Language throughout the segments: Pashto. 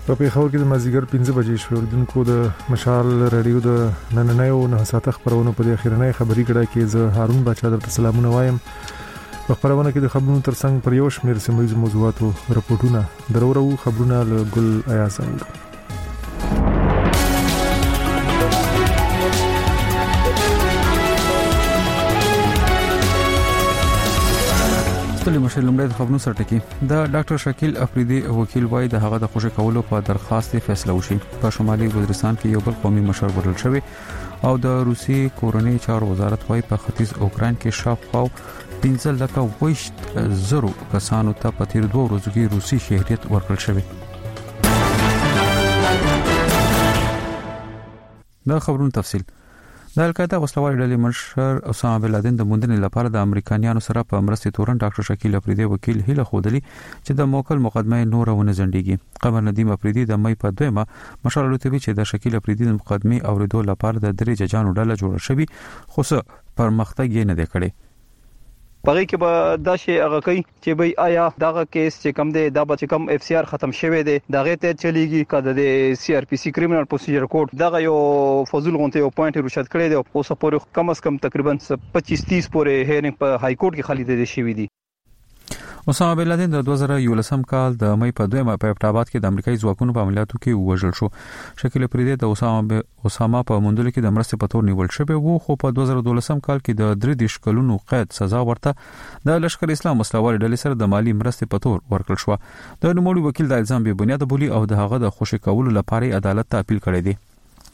په پیښور کې د مازیګر 15 بجې شو اوردونکو د مشال رادیو د نننیو 9 خبرونو په اخیرنۍ خبري کړه کې زه هارون بچا درته سلامونه وایم. په خبرونه کې د خبرونو ترڅنګ پر یو شمېر سیمایي موضوعاتو راپورټونه درورو خبرونه له ګل ایاز اورو. ستړي مشه لمړی د خبرونو سره ټکی د ډاکټر شکیل افریدي وکیل وای د هغه د خوشی کولو په درخواست فیصله وشي. په شمالي وزیرستان کې یو بل قومي مشر ورل شوی او د روسي کورنۍ چارو وزارت وای په ختیځ اوکران کې شاوخوا 15,000 کسانو ته په تیر 2 ورځو کې روسي شهريت ورکړل شوی. دا خبرونو تفصیل د القاعده وسلوال ډلې مشر اسامه بن لادن د موندنې لپاره د امریکایانو سره په مرستې تورن ډاکټر شکیل افریدي وکیل هیله خودلی چې د موکل مقدمه نور ونه زندګي. قمر ندیم افریدي د مې په 2 مشر لوتوي چې د شکیل افریدي د مقدمه اوریدو لپاره د درې ججانو ډله جوړه شوی خو څه پرمختګ یې نه دی کړی. پغې کې به دا شی هغه کوي چې به آیا دغه کیس چې کم دی دا به کم اف سی آر ختم شوی دی دغه ته چلیږي کده د سی آر پی سی کریمینل پروسیجر کوډ دغه یو فضول غونته یو پوینټ رشد کړی دی او سپورې کم از کم تقریبا 25-30 پورې هیرینګ په های کورټ کې خالي دي شوی دی. اسامه بن لادن د 2011 کال د مې په 2 په ابټاباد کې د امریکایي ځواکونو په عملیاتو کې وژل شو. شکیل افریدي د اسامه په موندلو کې د مرستې په تور نیول شوی وو خو په 2012 کال کې د 3 کلونو قید سزا ورته د لشکر اسلام وسلوال ډلې سره د مالی مرستې په تور ورکړل شو. د نوموړي وکیل د الزام به بنیاد بولی او د هغه د خوشی کولو لپاره عدالت ته اپیل کړی دی.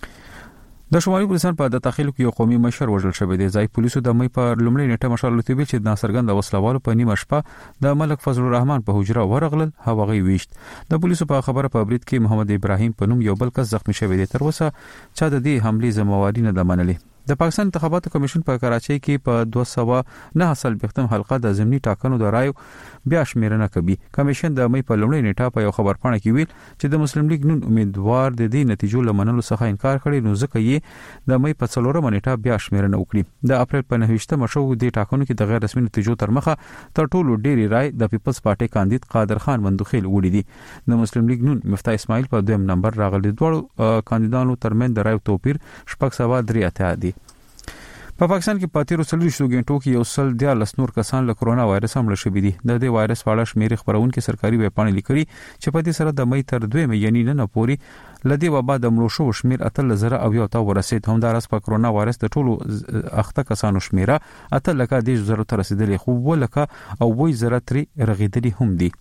د شمالي وزیرستان په د تخیلو کې یو قومي مشر وژل شوی دی. ځای پولیسو د مې په لومړۍ نیټه مشر لوتوي چې د ناصرګند وسلوالو په نیمه شپه د ملک فضل الرحمن په حجره ورغلل هغه ویشت. د پولیسو په خبره په برید کې محمد ابراهیم په نوم یو بل کس زخمی شوی دی. تر اوسه چا د دې حمله ذمہواری نه منلې. د پاکستان انتخاباتو کمیشن په کراچۍ کې په 209 سال بختم حلقه د ضمني ټاکنو د رایو بیا شمیرنه کوي. کمیشن د مې په لومړۍ نیټه په یو خبرپاڼه کې ویل چې د مسلم لیگ نون امیدوار د دې نتیجو لمنلو څخه انکار کړي نو ځکه یې د مې په 4 نیټه بیا شمیرنه وکړي. د اپریل په 9 مشو د ټاکنو کې د غیر رسمي نتیجو تر مخه تر ټولو ډېری رای د پیپلز پارټي کاندید قادر خان مندوخیل وړي دي. د مسلم لیگ نون مفتاح اسماعیل په 2 نمبر راغلي. دوه کاندیدانو ترمن د رای توپیر 6.3 دی. په پاکستان کې پاتیرو 30 غنټو کې یو سل 14 نور کسان له کرونا وایرس حمله شوي دي. د دې وایرس په اړه شمیر خبرونه کې سرکاري ویبپاڼې لیکلي چې په دې سره د مې تر 2 یعنی نه پوري لدی وبا د مړو شو شمیر 3000 او یو تا ورسید. همدارس په کرونا وایرس د ټولو اخته کسانو شمیره 3000 ته رسیدلې خو ولکه او وې زره تری رغیدلې هم دي.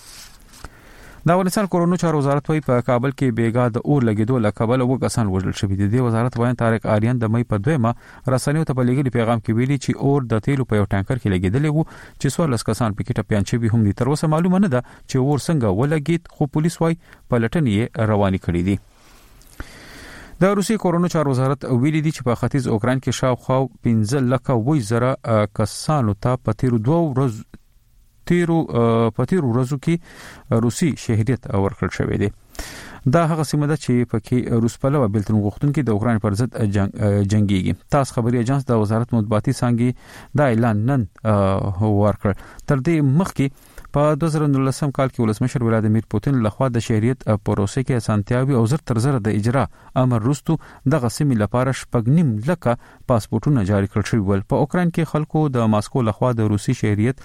د افغانستان کورونو چارو وزارت وایي په کابل کې بیګا د اور لګیدو لکبل او کسان وژل شوی دي. د وزارت وایي طارق آریان د مې په 2 رسنیو ته په لګیلي پیغام کې ویلي چې اور د تیلو په یو ټانکر کې لګیدلی وو چې 14 کسان پکې ټپيان شوي هم دي. تر اوسه معلومه نه ده چې اور څنګه ولګید خو پولیس وایي پلټنې روانې کړې دي. د روسي کورونو چارو وزارت ویلي دي چې په ختیځ اوکران کې شاوخوا 15,000 کسانو ته په تیر 2 ورځو کې روسي شهريت ورکړل شوی دی. دا هغه سیمه ده چې پکې روس پلوه بلتون غوښتونکو د اوکران پر ضد جنگيږي. تاس خبري اجانس د وزارت مطبوعاتي څنګه دا اعلان نن ورکړ. تر دې مخکې په 2019 کال کې ولسمشر ولادیمیر پوتین لخوا د شهريت پروسې کې اسانتیاوي او زر تر زر د اجرا امر وروسته د غسیمې لپاره 9.5 لک پاسپورتونه جاری کړل شوی ول. په اوکران کې خلکو د ماسکو لخوا د روسي شهريت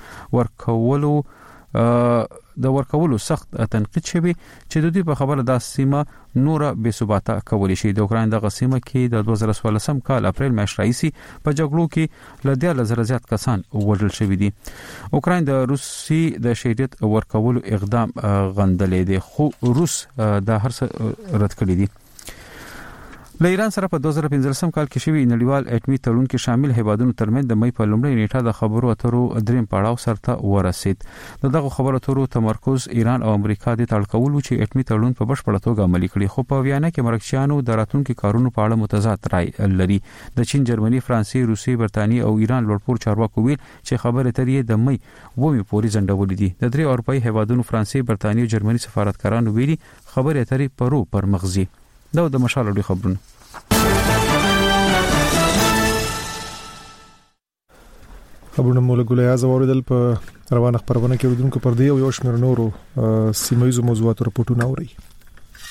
ورکولو سخت تنقید شوی چې د دې په خبره د سیمه نوره بے ثباته کولی شي. د اوکران د غسیمه کې د 2014 کال اپریل میاشت راځي په جګړو کې ل 10,000 زیات کسان وژل شوی دي. اوکران د روسي د شهريت ورکولو اقدام غندلې دي خو روس د هر څه رد کړی دي. له ایران سره په 2015 کال کې شوی نړیوال اټومي تړون کې شامل هیوادونو ترمنځ د مې په لومړۍ نیټه د خبرو اترو دریم پړاو سرته ورسید. دغه خبرو اترو تمرکز ایران او امریکا د تړکول چې اټومي تړون په بشپړه توګه عملي کړي خو په ویانا کې مرکشیانو د راتلونکو کارونو په اړه متضاد رائے لري. د چین، جرمني، فرانسې، روسي، برتانیې او ایران لوړپوړ چارواکو ویل چې خبره ترې د مې ومه پوري ځنډولې دي. د درې اروپאי هیوادونو فرانسې، برتانیې او جرمني سفارتکارانو ویلي خبره ترې پرو پر مغزي. دا د مشالړي خبرونه. خبرونه مولګول یاز اوریدل په روانه خبرونه کې ودونکو پر دی او یو شمېر نورو سیمایي موضوعاتو راپورټونه اوري.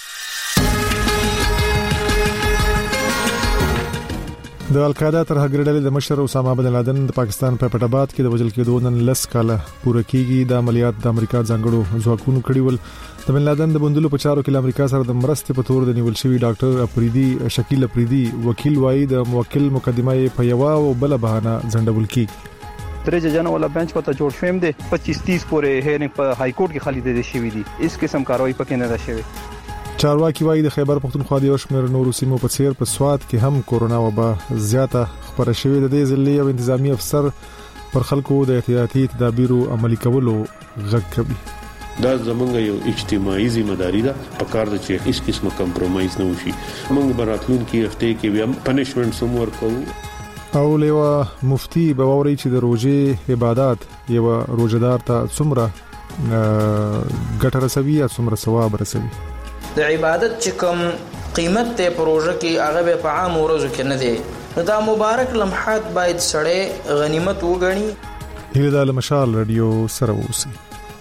د القاعده تر هغړډلې د مشر اسامه بن لادن د پاکستان په پټ آباد کې د وژل کېدو نن لس کاله پوره کیږي. د عملیات د امریکا ځانګړو ځواکونو کړی ول. د بن لادن د بندلو په چارو کې د امریکا سره د مرستې په تور د نیول شوی ډاکټر افریدي شکیل افریدي وکیل وایي د موکل مقدمه په یو او بل بهانه ځنډول کیږي. 3 جنو والا بنچ پته جوړ شوم دي 25-30 پورې هیرنګ په های کورټ کې خالي دي شوی دي. اس قسم کاروایی پکې نه ده شوی. چارواکي وایي د خیبر پختونخوا د شمیر نورو سیمو په څیر په سواد کې هم کورونا وبا زیاته خبره شوې. د دې ځلې یو انتظامی افسر پر خلکو د احتیاطي تدابیرو عملي کولو غږ کوي. دا زمونږ یو اجتماعي ذمہداري ده په کار د چې هیڅ قسمه کمپرمایز نه وشي. موږ براتلون کې هفته کې بیا پنیشمنت سم ورکو. او لیوا مفتی بووري چې د روزه عبادت یو روزدار ته څومره ګټه رسوي یا څومره ثواب رسوي. د عبادت چې کوم قیمت ته پروژه کې هغه په عام ورځو کې نه دی. دا مبارک لمحات باید سړی غنیمت وګڼي. هیله د مشال رادیو سره اوسئ.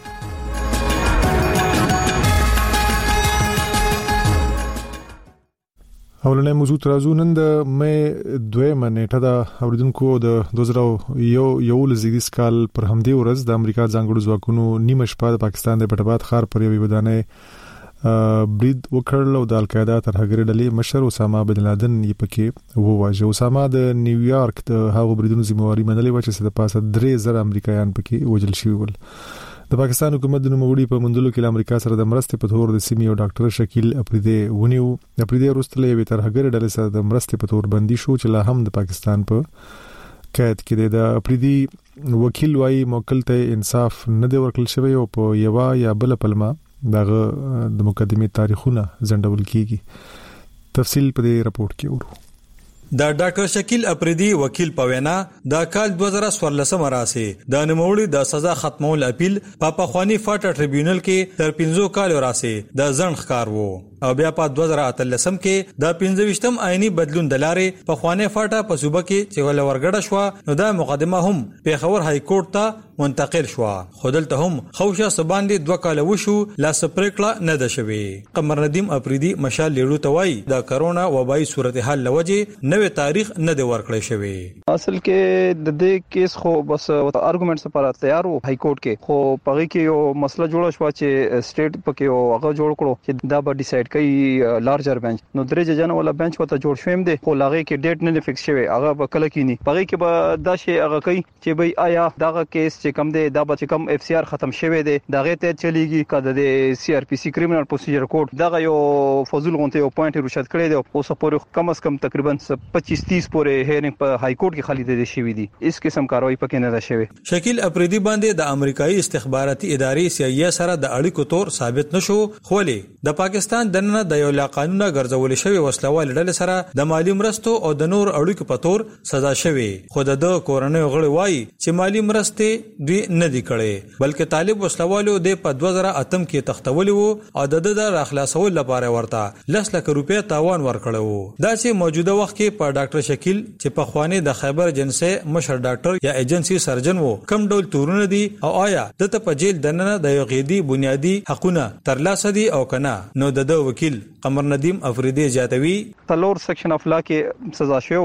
اولنې موضوع ترازو نن د مې 2 نیټه د اوریدونکو د 2001 زیږدیز کال پر همدې ورځ د امریکا ځانګړو ځواکونو نیمه شپه د پاکستان د پټ آباد ښار پر یوې ودانۍ برید وکړل او د القاعده تر هغړډلې مشر اسامه بن لادن یې پکې وواژه. اسامه د نیویارک د هغو بریدونو ذمہواری منلې و چې د پاسه 3000 امریکایان پکې وژل شوي ول. د پاکستان حکومت د نوموړي په مندلو کې امریکا سره د مرستې په تور د سیمې او ډاکټر شکیل افریدي ونیو. افریدي وروسته تر هغړډلې سره د مرستې په تور بندي شو چې لا هم د پاکستان په قید کې د افریدي وکیل وایي موکل ته انصاف نه دی ورکړل شوی او په یو یا بل پلمه دغه د مقدمې تاریخونه ځنډول کیږي. تفصیل په دې راپورټ کې ورو. د ډاکټر شکیل افریدي وکیل په وینا د کال 2014 راسي د نوموړي د سزا ختمول اپیل په پخوانی فاټا ټریبیونل کې تر 15 کال راسي د ځنډ ښکار وو او بیا په 2013 کې د 25م آئینی بدلون د لارې پخوانی فاټا په صوبه کې چې ول ورګړه شو نو د مقدمه هم پیښور های کورټ ته منتقل شو. خودلته هم خوشه سباندې 2 کال وشو لا سپریکړه نه ده شوی. قمر ندیم افریدي مشال لیړو توای د کرونا وبای صورتحال لوجه نوې تاریخ نه دی ورکړی شوی. اصل کې د دې کیس خو بس ارګومنټس لپاره تیار وو های کورټ کې خو پغې کې یو مسله جوړه شو چې سټیټ پکې او هغه جوړ کړو چې دا به ډیسایډ کوي لارجر بنچ. نو 3 جنو والا بنچ پته جوړ شوم دي خو لاغه کې ډیټ نه فکس شوی هغه به کله کې نه پغې کې به دا شی هغه کوي چې بای آیا داغه کیس چې کم دی دا به کم اف سی آر ختم شوی دی دغه ته چلیږي کده د سی آر پی سی کریمینل پروسیجر کوډ دغه یو فضول غونته یو پوینټ رشد کړی دی او سپورې کم از کم تقریبا 25-30 پورې هیرنګ په های کورټ کې خالي دي شوی دي. اس قسم کاروایی پکې نه ده شوی. شکیل افریدي باندې د امریکایي استخباراتي ادارې CIA سره د اړیکو تور ثابت نشو خو د پاکستان دننه د یو لا قانونه ګرځول شوی وسلوال ډلې سره د مالی مرستو او د نور اړیکو په تور سزا شوی. خو د کورنۍ غړي وایي چې مالی مرستې دوی نه دی کړي بلکې طالب وسلوالو د په 2008 کې تختولي وو او د راخلاصول لپاره ورته 10 لک روپیا تاوان ورکړو. دا چې موجوده وخت کې په ډاکټر شکیل چې په خواني د خیبر جنسه مشر ډاکټر یا ایجنسی سرجن وو کم ډول تورونه دي او آیا د په جیل دننه د یو غیدی بنیادی حقونه ترلاسه دي او کنه. نو د وکیل قمر ندیم افریدي جاتوی تلور سیکشن اف لا کې سزا شو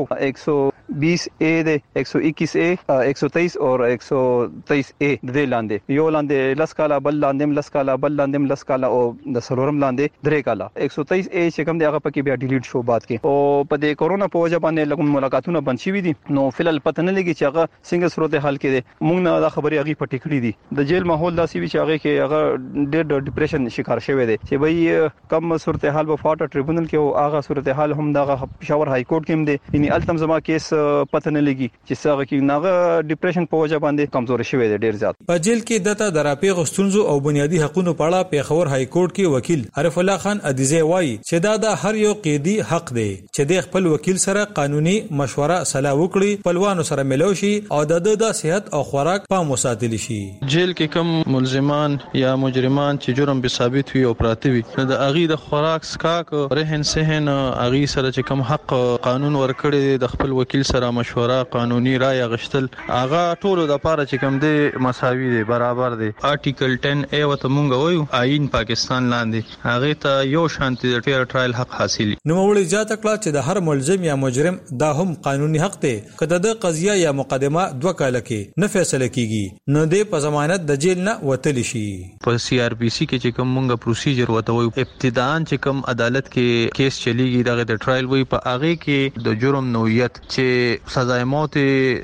120 اے ده 121 اے 123 اور 123 اے د لاندې یو لاندې لس کاله بل لاندې لس کاله بل لاندې لس کاله او د سلورم لاندې درې کاله 123 اے چې کوم دی هغه پکې بیا ډیلیټ شو بعد کې او په دې کورونا په وجه باندې لګون ملاقاتونه بند شوي دي. نو فلل پته نه لګي چې هغه څنګه صورت حال کې دي. موږ نه دا خبري هغه پټی کړی دي د جیل ماحول داسې وی چې هغه کې هغه ډېر ډیپریشن شکار شوی دی چې بای کم صورت حال په فاټا ټریبونل کې او هغه صورت حال هم د پېښور های کورټ کې هم دی. یعنی التم زما کیس پته نه لګي چې څنګه کې ناغه ډیپریشن په وجه باندې کمزوري شوی دی ډېر زیات. په جیل کې دته درapې غستونزو او بنیادی حقوقو په اړه پېښور های کورټ کې وکیل عارف الله خان ادیزه وایي چې دا هر یو قیدی حق دی چې د خپل وکیل سره قانوني مشوره صلاح وکړي پلوانو سره ملوشي او د صحت او خوراک په مساتل شي. جیل کې کم ملزمان یا مجرمان چې جرم به ثابت وي او پراته وي د اغي د خوراک سکاک رهن سهن اغي سره چې کم حق قانون ورکړي د خپل وکیل سره مشوره قانوني رائے غشتل هغه ټولو د پاره چې کوم دی مساوي دی برابر دی آرټیکل 10A وته مونږ وایو آئین پاکستان لاندې هغه ته یو شانتي د فیر ټرایل حق حاصل نو وړي ځات کړه چې د هر ملزم یا مجرم دا هم قانوني حق دی کله د قضیه یا مقدمه 2 کال کې نه فیصله کیږي نو د په ضمانت د جیل نه وتل شي په CRPC کې چې کوم مونږه پروسیجر وته وایو ابتداءً چې کوم عدالت کې کیس چلیږي دغه د ټرایل وی په هغه کې د جرم نوعیت چې سزا موت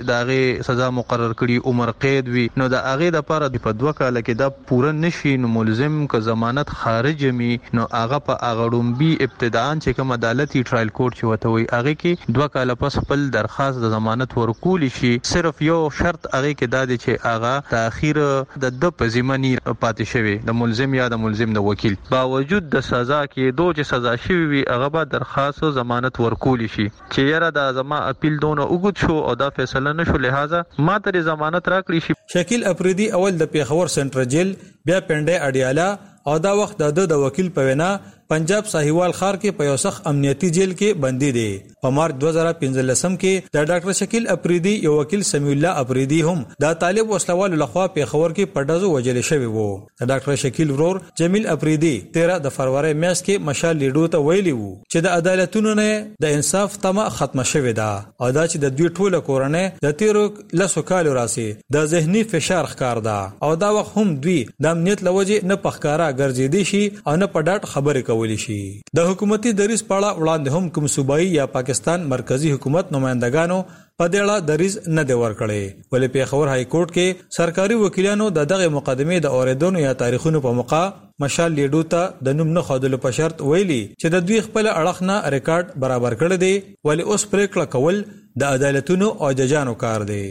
دغه سزا مقرر کړي عمر قید وي نو د هغه د لپاره په 2 کال کې دا پوره نشي نو ملزم که ضمانت خارج می نو هغه په اغړومبي ابتداءً چې کوم عدالتي ټرایل کورټ چې وته وي هغه کې 2 کال پس خپل درخواست د ضمانت ورکول شي صرف یو شرط هغه کې دا دی چې هغه تاخير د پزیمنی پاتې شوی د ملزم یا د ملزم د وکیل باوجود د سزا کې دوه چې سزا شوی وي هغه به درخواست ضمانت ورکول شي چې یاره د زما اپیل دونه وګت شو او دا فیصله نشو لہذا ما ته ضمانت راکړي شي شکیل افریدي اول د پیښور سنټرل جیل بیا پنډه اډیالا او دا وخت د وکیل په وینا پنجاب ساحیوال خار کې په یوسخ امنیتي جیل کې بندي دي په مارچ 2015 کې د ډاکټر شکیل افریدي یو وکیل سمیع الله افریدي هم د طالب وسلوال لخوا په خبر کې پټازو وجل شوی وو د ډاکټر شکیل ورور جمیل افریدي 13 د فروری میاشت کې مشال لیډو ته ویلی وو چې د عدالتونو نه د انصاف تمه ختمه شوې ده او دا چې د دوی ټوله کورنۍ د 13 لسو کال راسي د ذهني فشار ښکار ده او دا وخت هم دوی د امنیت لوجه نه پخکارا ګرځېدي شي او نه پډاټ خبرې کوي شي د حکومتي دریز پاړه وړاندې هم کوم صوبایي یا پاکستان مرکزی حکومت نمائندگانو په دې دریز نه دی ورکړي ولې پیښور های کورټ کې سرکاري وکیلانو دغه مقدمه د اوریدونو یا تاریخونو په موقع مشال لیډو ته د نوم نه خودلو په شرط ویلي چې د دوی خپل اړخ نه ریکارډ برابر کړی دی ولې اوس پریکړه کول د عدالتونو او ججانو کار دی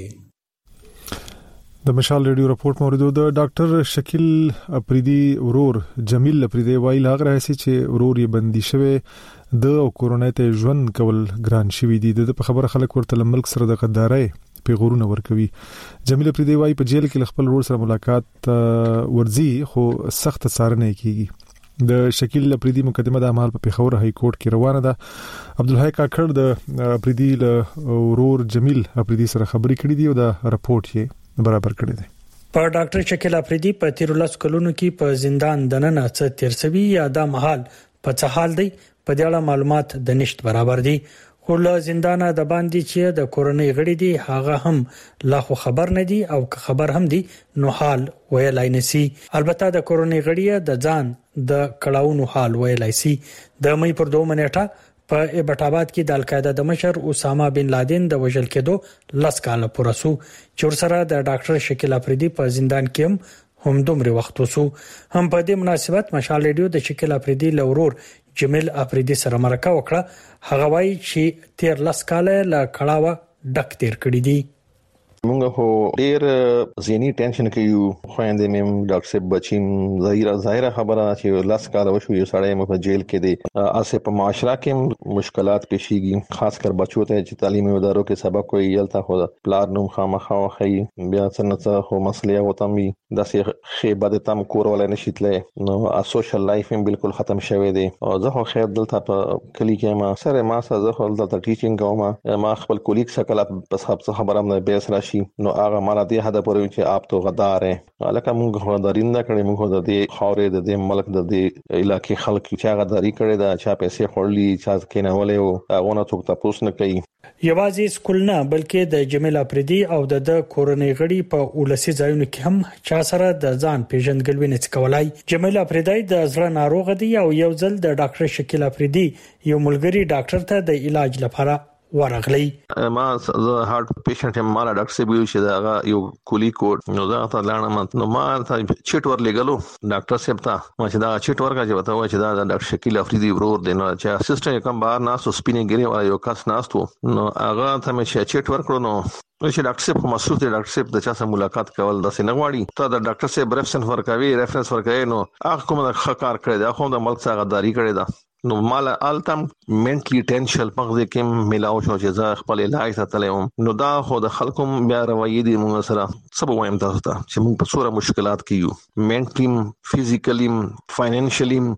د مشال ریډیو رپورت موردو د ډاکټر شکیل افریدي ورور جمیل افریدي وایي لاغره هسي چې ورور یې بندي شوی د کورونا ته ژوند کول ګران شوی دی د خبره خلک ورته ملک سره د غدارۍ پیغورونه ورکوي جمیل افریدي وایي په جیل کې خپل ورور سره ملاقات ورزي خو سخت څارنه کیږي د شکیل افریدي مقدمه د اعمال په پیښور های کورټ کې روانه ده عبدالحی کاکړ د افریدي ورور جمیل افریدي سره خبرې کړې دي او د رپورت یې برابر کړی دی په ډاکټر شکیل افریدي په 13 کلونو کې په زندان دننه څه تیرسوي یا د محل په څه حال دی په دې اړه معلومات د نشټ برابر دي خو له زندانه د باندې چې د کورونی غړي دي هغه هم لا خو خبر نه دي او که خبر هم دي نو حال ویلای نسی البته د کورونی غړي د ځان د کړهونو حال ویلای سي د مې پر 2 منټه په ابټاباد کې د القاعده د مشر اسامه بن لادن د وژل کېدو لاس کال پورسو چې سره د ډاکټر شکیل افریدي په زندان کې هم دومره وخت وسو هم په دې مناسبت مشال ریډیو د شکیل افریدي لورور جمیل افریدي سره مرکه وکړه هغه وایي چې 13 لاس کال له کړهوا ډک تیر کړی دي مونږ هو ډیر ذهني ټینشن کې یو خويندې مې ډاکټر صاحب بچیم ظاهره خبره چې لاس کال وشو یو سړی مې په جیل کې دی اسه په معاشره کې مشکلات پیښیږي خاص کر بچو ته چې تعلیمي ادارو کې سبق کوي یلته خو پلار نوم خامخا خي بیا څنګه خو مسلې او تم داسې خیبه د تم کور ولا نشیتله نو سوشل لایف هم بالکل ختم شوی دی او زه خو خیر دلته په کلی کې ما سره ما سره خو دلته ټیچینګ کوم ما خپل کولیګ سره کله په خبره نه بیس راشي نو هغه مالا دې هدا پورې چې آپ تو غدار ہے لکه موږ غدارین نه کړې موږ د دې خاورې د دې ملک د دې علاقې خلک چې غداري کړي دا چا پیسې خورلي چا کینولې او هغه نه څوک تاسو نه کوي یوازې سکول نه بلکې د جمیل افریدي او د کورونی غړي په ولسی ځایونو کې هم چا سره د ځان پیژندګلوي نه کولای جمیل افریدي د زړه ناروغ دی او یو ځل د ډاکټر شکیل افریدي یو ملګری ډاکټر ته د علاج لپاره ورغلی ما زه هارت پیشنټ یم مال ډاکټر سی ویل چې دا یو کولی کوډ نو دا ته لاړم نو ما ته چټ ور لګلو ډاکټر صاحب ته ما چې دا چټ ورکا چې وته و چې دا ډاکټر شکیل افریدي ورور دی نو چې اسسټنټ کوم بار ناسو سپینې ګری او یو کس ناستو نو هغه ته مې چټ ورکړو نو چې ډاکټر صاحب کوم مسعود ډاکټر صاحب د چا سره ملاقات کول د سینغواړي ته د ډاکټر صاحب ریفرنس ورکوي نو هغه کوم د خکار کړی دا خو د ملک څخه غداری کړی دا نو مال التم منټلی ټینشن پغه کې ملاو شو چې زه خپل علاج ته تلم نو دا خو د خلکو بیا روایي دي موږ سره سبا وایم تاسو ته چې موږ په څوره مشکلات کې یو منټلی فزیکلی فاینانشلی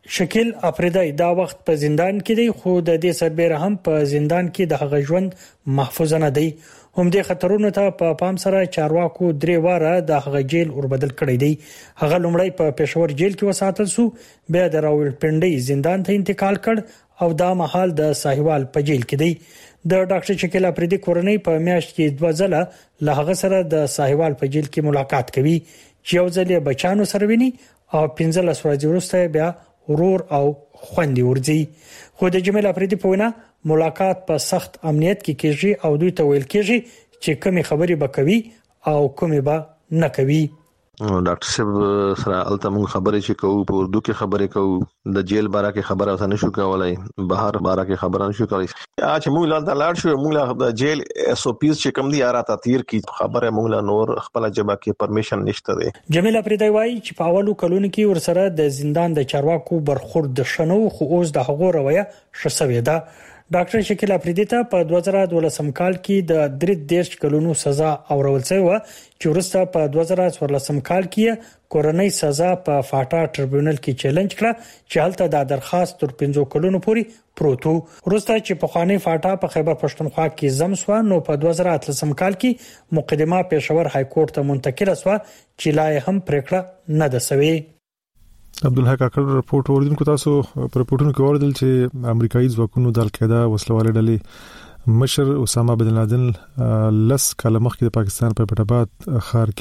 شکیل افریدی دا وخت په زندان کې دی، خو د دې سربېره هم په زندان کې د هغه ژوند محفوظ نه دی. هم دې خطرونو ته په پام سره چارواکو 3 واره د هغه جیل اوربدل کړی دی. هغه لومړی په پېښور جیل کې وساتل شو، بیا د راولپنډي زندان ته انتقال کړ او دا مهال د ساحوال په جیل کې دی. د ډاکټر شکیل افریدی کورنۍ په میاشت کې 2 ځله له هغه سره د ساحوال په جیل کې ملاقات کوي، چې یو ځل یې بچانو سره ویني او 15 ورځې وروسته بیا ورور او خوندې ورځي. خو د جمیل افریدی په وینا ملاقات په سخت امنیت کې کېږي او دوی ته ویل کېږي چې کومې خبرې به کوي او کومې به نه کوي. ډاکټر صاحب سره الته موږ خبرې چې کوو په اردو کې خبرې کوو، د جیل باره کې خبره وسه نشو کولای، بهر باره کې خبره نشو کولای. چې موږ لاړ شو موږ د جیل SOPs چې کوم دي راته تیر کی خبره موږ لا نور خپل جبا کې پرمیشن نشته دی. جمیل افریدی وايي چې په اولو کلونو کې ورسره د زندان د چارواکو برخورد شنو، خو اوس د هغو رویه شسوي ده. ډاکټر شکیل افریدی ته په 2012 کال کې د 33 کلونو سزا اورول شوی و، چې وروسته په 2014 کال کې کورنۍ سزا په فاټا ټریبیونل کې چیلنج کړه، چې هلته د درخواست تر 5 کلونو پورې پروتو. وروسته چې په خوانی فاټا په خیبر پښتونخوا کې زم سو، نو په 2018 کال کې مقدمه پېښور های کورټ ته منتقل شو، چې لا هم پریکړه نه ده شوې. عبدالحق کاکړ رپورټ اوریدونکو تاسو په رپورټونو کې اوریدل چې امریکایي ځواکونو د القاعده وسلوالې ډلې مشر اسامه بن لادن لس کاله مخکې د پاکستان په پټاباد ښار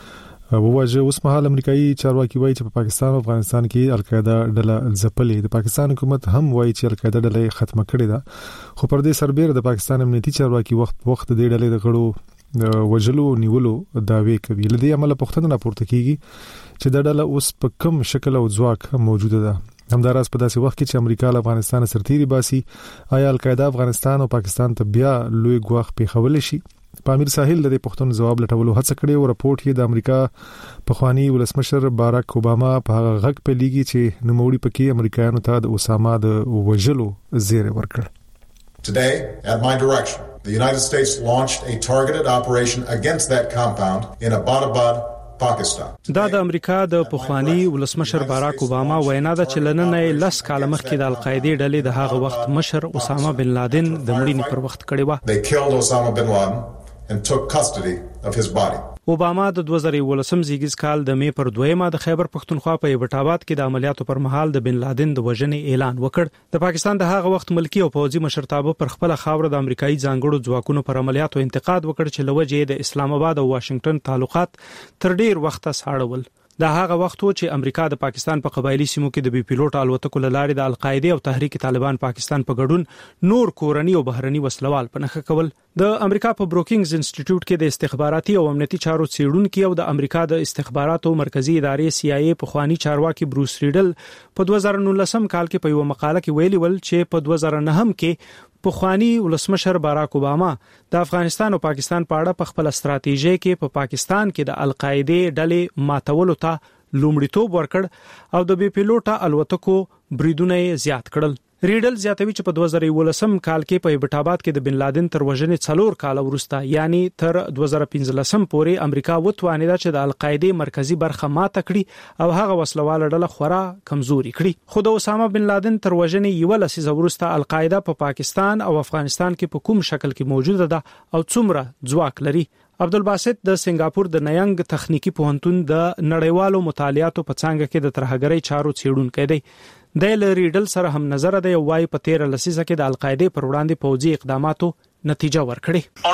کې وواژه. اوس مهال امریکایي چارواکي وایي چې په پاکستان او افغانستان کې القاعده ډله ځپلې. د پاکستان حکومت هم وایي چې القاعده ډله ختمه کړې ده، خو پر دې سربېره د پاکستان امنیتي چارواکي وخت د دې ډلې د غړو وجلو نیولو داوی کوي. لدې عمله پښتنه راپورته کیږي چې د ډله اوس په کوم شکل او ځواک موجوده ده. همداراز په داسې وخت کې چې امریکا له افغانستان سرتيري باسي، آیا القاعده افغانستان او پاکستان ته بیا لوی ګواښ پیښول شي؟ په امیر ساحل د پښتون جواب لټولو هڅه کړې او رپورت یې د امریکا پخوانی ولسمشر باراک اوباما په هغه غږ په لیږي چې نوموړي پکې امریکایانو ته د اسامه د وجلو زیری ورکړ. Today, at my direction, the United States launched a targeted operation against that compound in Abbottabad, Pakistan. دا د امریکا د پخوانی ولسمشر باراک اوباما وینا ده چې لننې لس کاله مخکې د القاعده ډلې د هغه وخت مشر اسامه بن لادن د مړینې پر وخت کړی و. They killed Osama bin Laden and took custody of his body. اوباما د 2018 زیږیز کال د می پر 2 د خیبر پښتونخوا په ایبټاباد کې د عملیاتو پر مهال د بن لادن د وژنې اعلان وکړ. د پاکستان د هغه وخت ملکی او پوځي مشرتابه پر خپل خاور د امریکایي ځانګړو ځواکونو پر عملیاتو انتقاد وکړ چې لوجه د اسلام آباد او واشنگټن تعلقات تر ډیر وخت ساړول. دا هغه وخت و چې امریکا د پاکستان په قبایلی سیمو کې د بي پيلوټ الوتکو لارې د القاعده او تحریک طالبان پاکستان په ګډون نور کورنی او بهرني وسلوال په نخښه کول. د امریکا په بروکینګز انسټیټیوټ کې د استخباراتي او امنیتي چارو څېړونکو او د امریکا د استخباراتو مرکزی ادارې CIA په خوانی چارواکي بروس ریډل په 2019 کال کې په یو مقاله کې ویلي ول چې په 2009 کې په خوانی ولسمشر باراک اوباما د افغانستان او پاکستان په اړه په خپل ستراتیژي کې په پاکستان کې د القاعده ډلې ماتولو ته لومړیتوب ورکړ او د بي پيلوټ الوتکو بریدونه زیات کړل. ریډل زیاتوي چې په 2019 کال کې په ایبټاباد کې د بن لادن تر وژنې 4 کال وروسته یعنی تر 2015 پورې امریکا وتوانیده چې د القاعده مرکزی برخه ماته کړي او هغه وسلواله ډله خورا کمزوري کړي. خو د اسامه بن لادن تر وژنې یو لسیزه وروسته القاعده په پاکستان او افغانستان کې په کوم شکل کې موجوده ده او څومره ځواک لري. عبدالباسط د سنگاپور د نيانګ تخنیکی پوهنتون د نړیوالو مطالعاتو په څنګه کې د ترهګرۍ چارو څېړونکی دی. د ریډل سره هم نظر دی وايي په 13 لسیزه کې د القاعده پر وړاندې پوځي اقداماتو نتیجه ورکړي.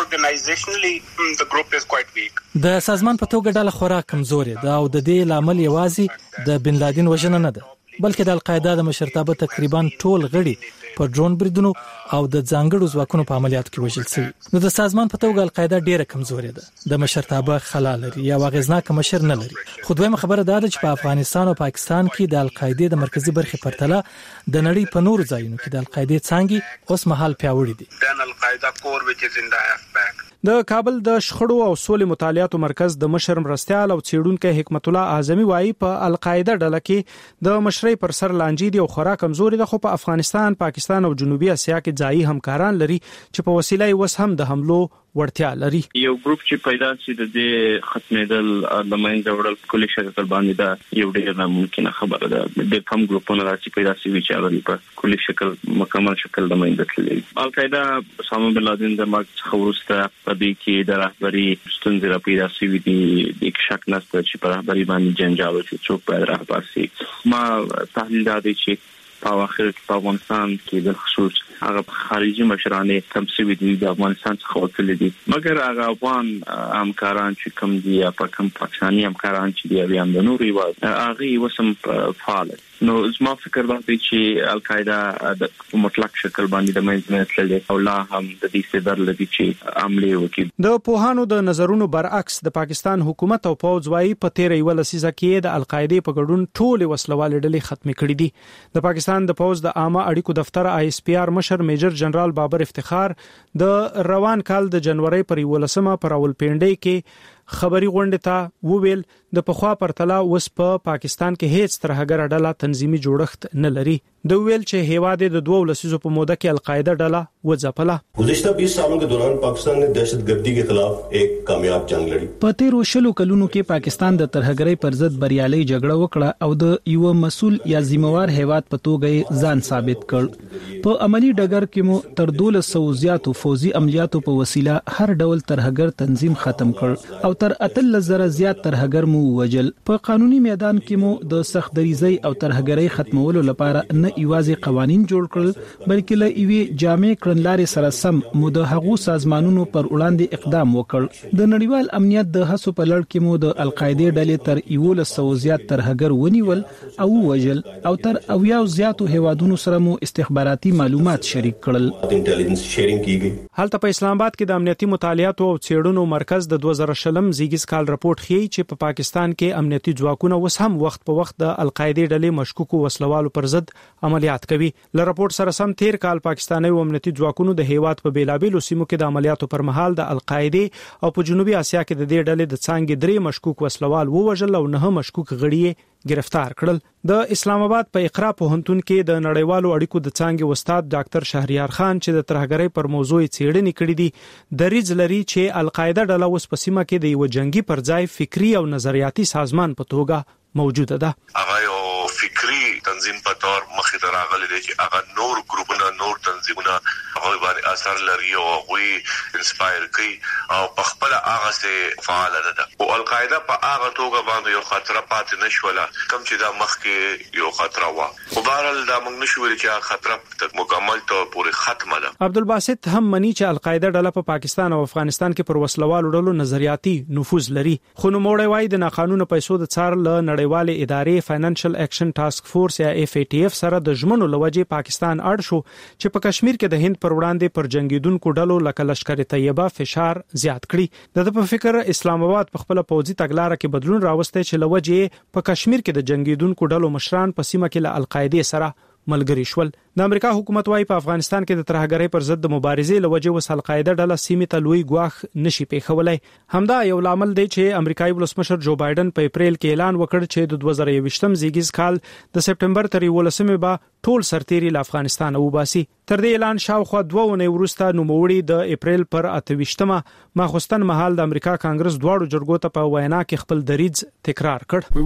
د سازمان په توګه ډله خورا کمزوري ده او د دې لامل یوازې د بن لادن وژنه نه ده، بلکې د القاعده د مشرتابه تقریبا ټول غړي په ډرون بریدونو او د ځانګړو ځواکونو په عملیاتو کې وژل شوي. نو د سازمان په توګه القاعده ډیره کمزوري ده، د مشرتابه خلا لري یا واغزناک مشر نه لري. خو دویمه خبره ده چې په افغانستان او پاکستان کې د القاعده د مرکزی برخې پرتله د نړۍ په نورو ځایونو کې د القاعده څنګه اوس مهال پیاوړي دي. د کابل د شخړو او سولې مطالعاتو مرکز د مشر مرستيال او څېړونکو حکمت الله اعظمي وايي په القاعده ډله کې د مشرۍ پر سر لانجې دي او خورا کمزوري ده، خو په افغانستان، پاکستان او جنوبي اسیا کې ځایي همکاران لري چې په وسیله وس هم د حملو وړتیا لري. یو ګروپ چې پیدا شي د دې ختمېدل د منځ وړل کلی شکل باندې دا یو ډېر ناممکن خبره ده. د کم ګروپونو راځي پیدا شي چې هغه په کلی شکل مکمل شکل د منځ تللی. القاعده اسامه بن لادن د مرګ څخه وروسته په دې کې د رهبري ستونزې را پیدا شوې دي. د شک نشته چې په رهبري باندې جنجال وشي څوک باید رهبر شي. ما تحلیل دا دی چې په اخر کې په افغانستان کې د خصوص هغه خارجي مشرانه کم سوي دي د افغانستان څخه وتل دي، مګر هغه افغان همکاران چې کم دي یا په کم پاکستاني همکاران چې دی بیا د نوري هغه وسم فعال. نو زما فکر دا دی چې القاعده د مطلق شکل باندې د منځ تللی او لا هم د دې صدر لدی چې عملي وکړي. د پوهانو د نظرونو برعکس د پاکستان حکومت او پوځ وايي په 13 لسیزه کې د القاعده په ګډون ټول وسلوال ډلې ختم کړي دي. د پاکستان د پوځ د عامه اړیکو دفتر ISPR مشر میجر جنرال بابر افتخار د روان کال د جنوري پر 11مه پر راولپنډي کې خبري غونډه ته وویل د پخوا پرتله اوس په پاکستان کې هیڅ ترهګر ډله تنظیمي جوړښت نه لري. د ویل چې هیواده د 2 لسیزو په موده کې القاعده ډله وځپله. گزشتہ 20 سالوں کے دوران پاکستان نے دہشت گردی کے خلاف ایک کامیاب جنگ لڑی. په 13 کلونو کې پاکستان د ترهګرۍ پر ضد بریالي جګړه وکړه او د یو مسؤل یا ذمہوار هیواد په توګه ځان ثابت کړ. په عملی ډګر کې مو تر 1200 زیاتو فوزي عملیاتو په وسیله هر ډول ترهګر تنظیم ختم کړ او تر 13,000 زیات ترهګر مو وجل. په قانوني میدان کې مو د سخت دریزۍ او ترهګرۍ ختمولو لپاره نه یوازې قوانين جوړ کړل بلکې له ایوي جامع کړنلارې سره سم مو د هغو سازمانونو پر وړاندې اقدام وکړ. د نړیوال امنیت د هڅو په لړ کې مو د القاعده ډلې تر 1100 زیات ترهګر ونیول او وجل او تر 90 زیاتو هیوادونو سره مو استخباراتي معلومات شریک کړل. انټيليجنس شیرینګ کیږي. هلته په اسلام آباد کې د امنیتي مطالعات او څېړنو مرکز د 2020 زیږیز کال راپورټ ښیي چې په پاکستان کې امنیتي ځواکونه اوس هم وخت په وخت د القاعده ډلې مشکوکو وسلوالو پر ضد عملیات کوي. ل راپورټ سره سم 13 کال پاکستاني امنیتي ځواکونو د هیواد په بیلابېلو سیمو کې د عملیاتو پر مهال د القاعده او په جنوبي اسیا کې د دې ډلې د څنګه 3 مشکوک وسلوال ووژل او 9 مشکوک غړي گرفتار کړل. د اسلام آباد په اقرا پوهنتون کې د نړیوالو اړیکو د څنګه استاد ډاکټر شهریار خان چې د ترهګرۍ پر موضوع څېړنې کړې دي دریځ لري چې القاعده ډله اوس په سیمه کې د یو جنگي پر ځای فکری او نظریاتي سازمان په توګه موجوده ده. هغه یو فکری تنظیم په تور مخې ته راغلي دي چې هغه نور ګروپونه نور تنظیمونه هغه باندې اثر لري او هغه انسپایر کوي او په خپل هغه سه فعال ده. او القاعده په هغه توګه باندې یو خطر پاتې نشوله کوم چې دا مخکې یو خطر و. خو بهرحال دا موږ نشو ویل چې خطر مکمل ته پورې ختمه ده. عبدالباسط هم مني چې القاعده ډله په پاکستان او افغانستان کې پر وسلوالو ډلو نظریاتي نفوذ لري. خو نو موړی وای د ناقانونه پیسو د څار له نړیوالې ادارې فاینانشل ایکشن ټاسک فورس یا FATF سره د ژمنو لوجې پاکستان اړ شو چې په کشمیر کې د هند پر وړاندې پر جنگیدونکو ډلو لکه لشکر طیبه فشار زیات کړي. د په فکر اسلام آباد په خپل پوځي تګلارې کې بدلون راوسته چې لوجې په کشمیر کې د جنگیدونکو ډلو مشران په سیمه کې له القاعده سره ملګری شول. د امریکا حکومت وايي په افغانستان کې د ترهګرۍ پر ضد د مبارزې لوجې وس القاعده ډله سیمه ته لوی ګواښ نشي پیښولای. همدا یو لامل دی چې امریکایي ولسمشر جو بایدن په اپریل کې اعلان وکړ چې د 2020م زیږیز کال د سپټمبر تر 11مه به ټول سرتيري له افغانستان وباسي. تر دې اعلان شاوخوا 2 ونې وروسته نوموړي د اپریل پر 28مه ماخوستن مهال د امریکا کانګرس دواړو جرګو ته په وینا کې خپل دریځ تکرار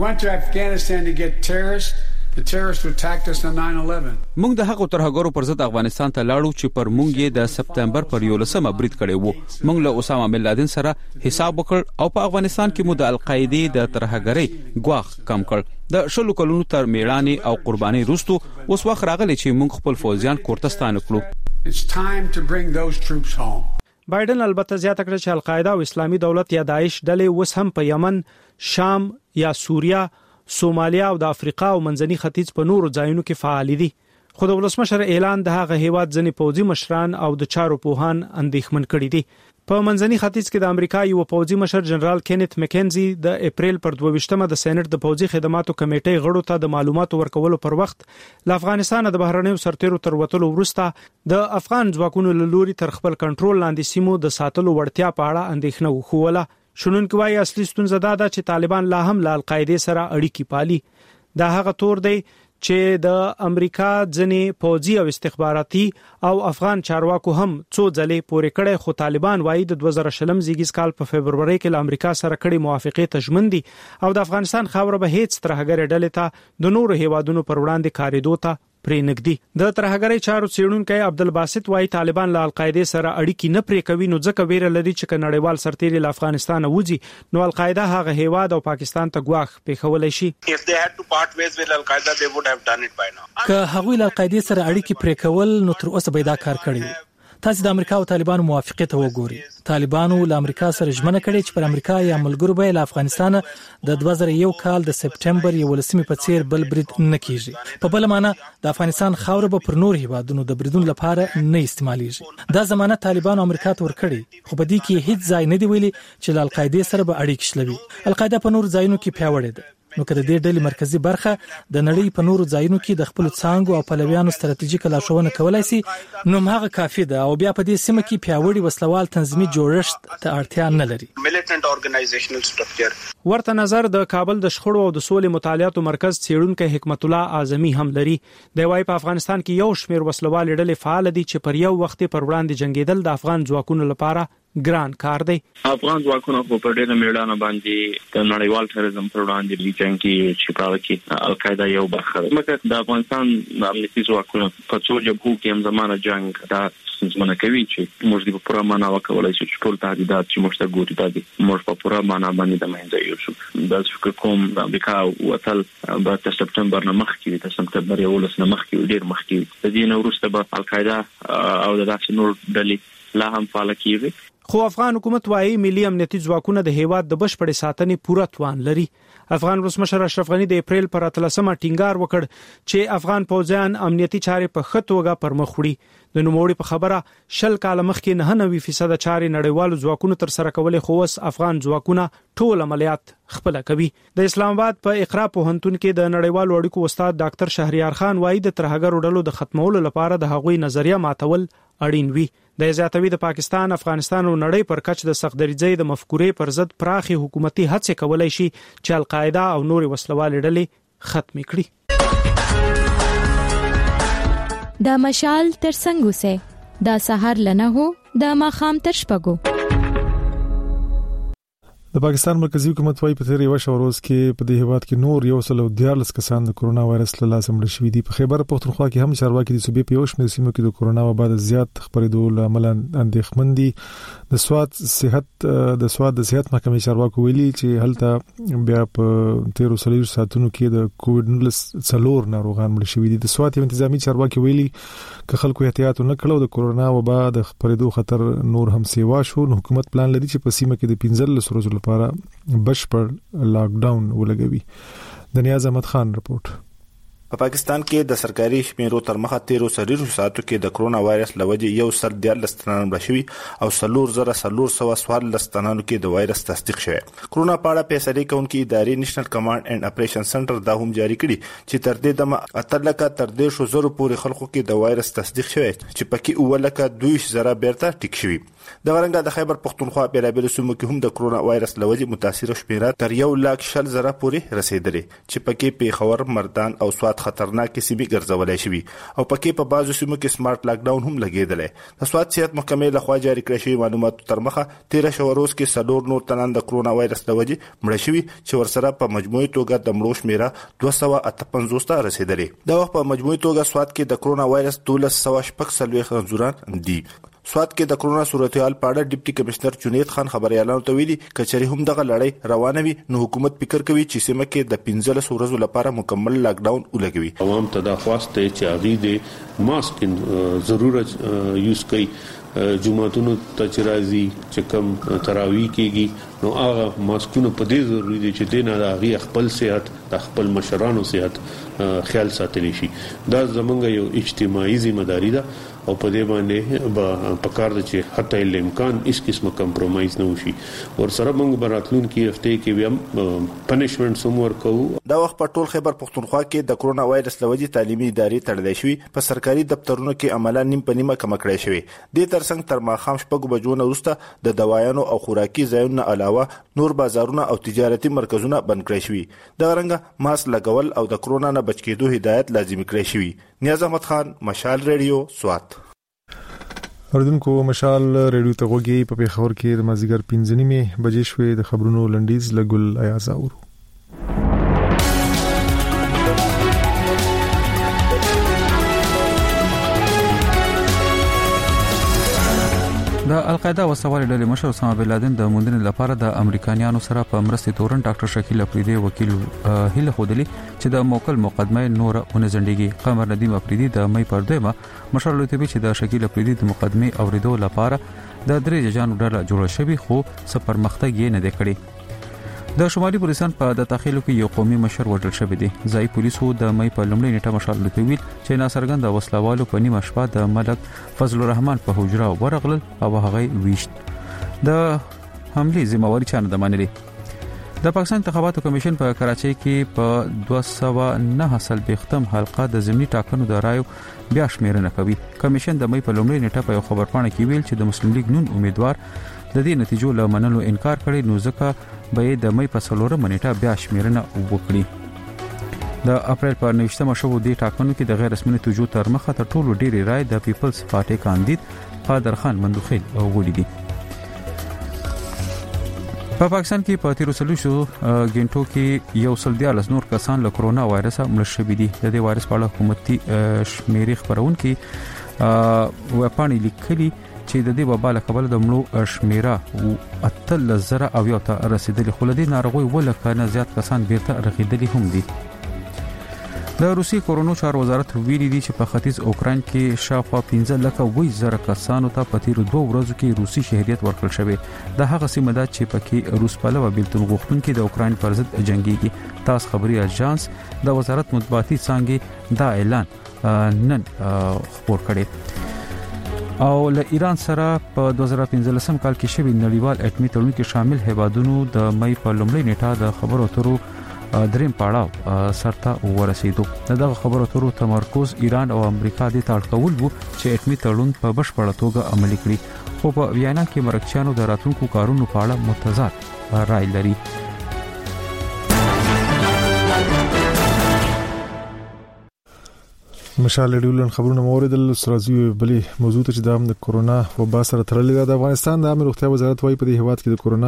کړ. The terrorists attacked us on 9/11. موږ د هغو ترهګرو پر ضد افغانستان ته لاړو چې پر موږ یې د سپتمبر پر 11مه برید کړی وو. موږ له اسامه بن لادن سره حساب وکړ او په افغانستان کې مو د القاعده د ترهګرۍ ګواښ کم کړ. د شلو کلونو تر میړانې او قرباني وروسته اوس وخت راغلی چې موږ خپل فوجیان کورتستان کړو. It's time to bring those troops home. بایدن البته زیاته کړه چې القاعده او اسلامي دولت یا داعش ډلې اوس هم په یمن، شام یا سوریه، سومالیا او د افریقا او منځني ختیځ په نورو ځایونو کې فعال دي. خو د ولسمشر اعلان د هغه هیواد ځنې پوځي مشران او د چارو پوهان اندېښمن کړي دي. په منځني ختیځ کې د امریکا یو پوځي مشر جنرال کینت مکینزي د اپریل پر 22مه د سېنات د پوځي خدماتو کمیټې غړو ته د معلوماتو ورکولو پر وخت له افغانستان د بهرنیو سرتیرو تر وټلو وروسته د افغان ځواکونو له لوري تر خپل کنټرول لاندې سیمو د ساتلو وړتیا په اړه اندېښنه وښوله. شنونکو وايي اصلي ستونزه دا ده چې طالبان لا هم له القاعده سره اړیکې پالي. دا هغه تور دی چې د امریکا ځنې پوځي او استخباراتي او افغان چارواکو هم څو ځلې پورې کړي، خو طالبان وايي د 2020 زیږیز کال په فبرवरी کې له امریکا سره کړي موافقه ته ژمن دي او د افغانستان خاوره به هیڅ ترهګر ډلې ته د نورو هیوادونو پر وړاندې کاریدو ته پرې نګدي. د ترهګرۍ چارو څېړونکي عبدالباسط وايي طالبان له القاعده سره اړیکې نه پرې کوي، نو ځکه ویره لري چې نړیوال سرتیري له افغانستان وځي نو القاعده هغه هیواد او پاکستان ته ګواښ پیښولای شي. که هغوی له القاعده سره اړیکې پرې کول نو تر اوسه به دا کار کړی. تاسو د امریکا او طالبانو موافقه ته وګورئ. طالبانو له امریکا سره ژمنه کړې چې پر امریکا یا ملګرو به له افغانستان د 2001 کال د سپټمبر 11 په څیر بل برید نه کیږي. په بل معنی د افغانستان خاوره به پر نور هیوادونو د بریدون لپاره نه استعمالېږي. دا ضمانت طالبانو امریکا ته ورکړي، خو په دې کې هیڅ ځای نه دی ویلي چې له القاعده سره به اړیکې شلوي. القاعده په نور ځایونو کې پیاوړې ده، نو کله د دې ډلې مرکزی برخه د نړۍ په نورو ځایونو کې د خپل څانګو او پلویانو ستراتیژیک لارښوونه کولای شي، نو هغه کافي ده او بیا په دې سیمه کې پیاوړی وسلوال تنظیمي جوړښت ته اړتیا نه لري. ورته نظر د کابل د شخړو او د سولې مطالعاتو مرکز څېړونکی حکمت الله اعظمي هم لري. د وايي په افغانستان کې یو شمېر وسلوال ډلې فعال دي چې پر یو وخت پر وړاندې جنگیدل د افغان ځواکونو لپاره ګران کار دی. افغان ځواکونه په ډېره میړانه باندې د نړیوال تروریزم پر وړاندې جنګي چې په هغه کې القاعده یو برخه ده. مګر د افغانستان د امنیتي ځواکونو په څو جبهو کې هم زمانه جنگ دا څنګه کوي چې موږ د پوره معنا وکولای شو چې ټول تهدیدات چې موږ ته ګوري دا موږ په پوره معنا باندې د منځ یو شو. د فکر کوم د امریکا وتل د سپټمبر نه مخکې د سپټمبر 11 نه مخکې ډېر مخکې د دې نو وروسته به القاعده او د داسې نور ډلې لا هم فعال کیږي. خو افغان حکومت وايي ملي امنیتي ځواکونه د هیواد د بشپړې ساتنې پوره توان لري. افغان ولسمشر اشرف غنی د اپریل پر 13مه ټینګار وکړ چې افغان پوځیان امنیتي چارې په ښه توګه پرمخ وړي. د نوموړي په خبره 10 کال مخکې 99% چارې نړیوالو ځواکونو تر سره کولې، خو اوس افغان ځواکونه ټول عملیات خپل کوي. د اسلام آباد په اقرا پوهنتون کې د نړیوالو اړیکو استاد ډاکټر شهریار خان وايي د ترهګرو ډلو د ختمولو لپاره د هغوی نظریه ماتول اړین وي. د زیاتوي د پاکستان، افغانستان او نړۍ پر کچ د سختدریځۍ د مفکورې پر ضد پراخي حکومتي هڅې کولای شي چې القاعده او نور وسلوال ډلې ختم کړي. د مشال تر څنګه سه د سحر لنه هو د ماخام تر شپګو. د پاکستان مرکزی حکومت وايي په تیرې ورځ ورځ کې په دې هیواد کې نور 114 کسان د کورونا وایرس له لاسه مړ شوي دي. په خیبر پختونخوا کې هم چارواکي د صوبې په یو شمېر سیمو کې د کورونا وبا د زیات خپرېدو له امله اندېښمن دي. د سواد صحت محکمې چارواکو ویلي چې هلته بیا په 13 ساعتونو کې د کووډ 19 ناروغان مړ شوي دي. د سواد یو انتظامی چارواکي ویلي ک خلکو احتیاط نه کړو د کورونا وبا د خپرېدو خطر نور هم سیوا شو. نو حکومت پلان لري چې په سیمه کې د 15 ورځې لپاره بشپړ لاک ډاون ولګوي. د نیاز احمد خان رپورټ. په پاکستان کې د سرکاري شمیرو تر مخه 13 ساعتو کې د کرونا وایرس لوجه یو سل 14 تنان مړ شوي او 4414 تنانو کې د وایرس تصدیق شوی. کرونا په اړه فیصله کوونکې ادارې نېشنل کمانډ اینڈ اپریشن سنټر دا هم جاری کړي چې تر دې دمه 8 لکه تر 10000 پورې خلکو کې د وایرس تصدیق شوی چې پکې 9 لکه 2000 بیرته ټیک شوی. د ورنګ د خیبر پختونخوا بیلابل سیمو کې هم د کرونا وایرس لوجه متاثر شمیره تر 1,40,000 پورې رسیدلې چې پکې پیښور، مردان او سوات خطرناک سیمې ګرځولای شي او پکې په بازو سیمو کې سمارټ لاک ډاون هم لګیدلې. د سوات صحت محکمې لخوا جاری کړی شوی معلوماتو تر مخه 13 ورځ کې 4 نور تنان د کرونا وایرس لوجه مړ شوي چې ورسره په مجموعي توګه د مړو شمیره 258 ته رسیدلې. د وخت په مجموعي توګه سوات کې د کرونا وایرس 1240 خنزوران دي. سوات کې د کرونا صورتحال په اړه ډیپټي کمشنر جنید خان خبريالانو ته ویلي کچري هم دغه لړۍ روانه وي نو حکومت فکر کوي چې سیمه کې د 15 ورځې لپاره مکمل لاک ډاون ولګوي. عوام ته دا خواسته چې هغه د ماسک ضرورت یوز کوي. جمعهتونو ته چې راځي چې کم تراویح کېږي نو هغه ماسکونه په دې ضروري دي چې دینه د هغه خپل صحت د خپل مشرانو صحت خیال ساتلی شي. دا زمونږ یو اجتماعي ذمہ داری ده او په دې باندې به پکار د چې حتی الامکان هیڅ قسمه کمپرمایز نه وشي ورسره موږ براتلون کې هفته کې بیا پنیشمنت سمور کوو. دا وخت په ټول خیبر پختونخوا کې د کرونا وایرس لوجې تعلیمي ادارې تړلې شوې په سرکاري دفترونو کې عملا نیم په نیمه کم کړې شوې. د ترڅنګ تر ماخام شپږ بجو نه وروسته د دوايانو او خوراکي ځایونو علاوه نور بازارونه او تجارتي مرکزونه بند کړی شوي. د غرنګ ماسک لګول او د کرونا نه بچ کېدو هدایت لازمي کړی شوی. نیاز احمد خان، مشال ریډیو، سوات. اردوونکو مشال ریډیو ته غوږی په پیښور کې د مازیګر 5:30 بجې شوې. د خبرونو لنډیز لګل ایاز اورو. د القاعده وسوال ډلې مشر اسامه بن لادن د موندنې لپاره د امریکایانو سره په مرستې تورن ډاکټر شکیل افریدي وکیل هله خودلی چې د موکل مقدمه نور اونځندګي قمر ندیم افریدي د مې پر دویمه مشر لوتبي چې د شکیل افریدي د مقدمه اوریدو لپاره د درې جانو ډله جوړ شوی خو سفر مختګ یې نه دکړي. د شمالي پولیسان په د تخیلو کې یو قومي مشر وژل شوی دی. ځای پولیسو د مې په لومړۍ نیټه مشر لوتویل چې ناصرګند وسلوالو په نیمه شپه د ملک فضل الرحمن په حجره ورغلل او هغه ویشت. د حمله ذمہواری چانه د منلي. د پاکستان انتخاباتو کمیشن په کراچۍ کې په 209 بختم حلقه د ضمني ټاکنو د رایو بیا شمیرنه کوي. کمیشن د مې په لومړۍ نیټه په خبرپاڼه کې ویل چې د مسلم لیگ نون امیدوار د دې نتیجو له منلو انکار کړي نو ځکه به د مې په 4 منېټه بیا شمیرنه وکړي. د اپریل په 19مه شو د ټاکنو کې د غیر رسمي نتیجو تر مخه تر ټولو ډیری رای د پیپلز پارټي کاندید قادر خان مندوخیل وړي دي. په پاکستان کې په 13 غنټو کې یو سل 14 نور کسان له کرونا وایرس مړ شوي دي. د دې وایرس په اړه حکومتي شمیرې خبرونکي وپانی لیکلي چې د دې وبا له کبل د مړو شمیره اتل زره او یو ته رسیدلی خو لدی ناروغي ولکه نه زیات کسان بیرته رغیدلی هم دي. د روسي کورونو چار وزارت ویلي دي چې په ختیځ اوکران کې شاوخوا 15,000 کسانو ته په تیر 2 ورځو کې روسي شهريت ورکړل شوی. د هغه سیمه ده چې پکې روس پلوه بیلتون غوښتونکو د اوکران پر ضد جنگيږي. تاس خبري اژانس د وزارت مطبوعاتي څنګه دا اعلان نن خبر کړي. او له ایران سره په 2015 کال کې شوی نړیوال اټومي تړون کې شامل هیوادونو د مې په لومړۍ نیټه د خبرو اترو دریم پړاو سرته ورسېدو. دغه خبرو اترو تمرکز ایران او امریکا د تړکول وو چې اټومي تړون په بشپړه توګه عملي کړي خو په ویانا کې مرکچیانو د راتلونکو کارونو په اړه متضاد رائے لري. مشال ډیولن خبرونه موریدل سرازي بلې موضوع ته چې د کرونا وبا سره تړلې ده. د افغانستان د عامه روغتیا وزارت وايي په دې هیواد کې د کرونا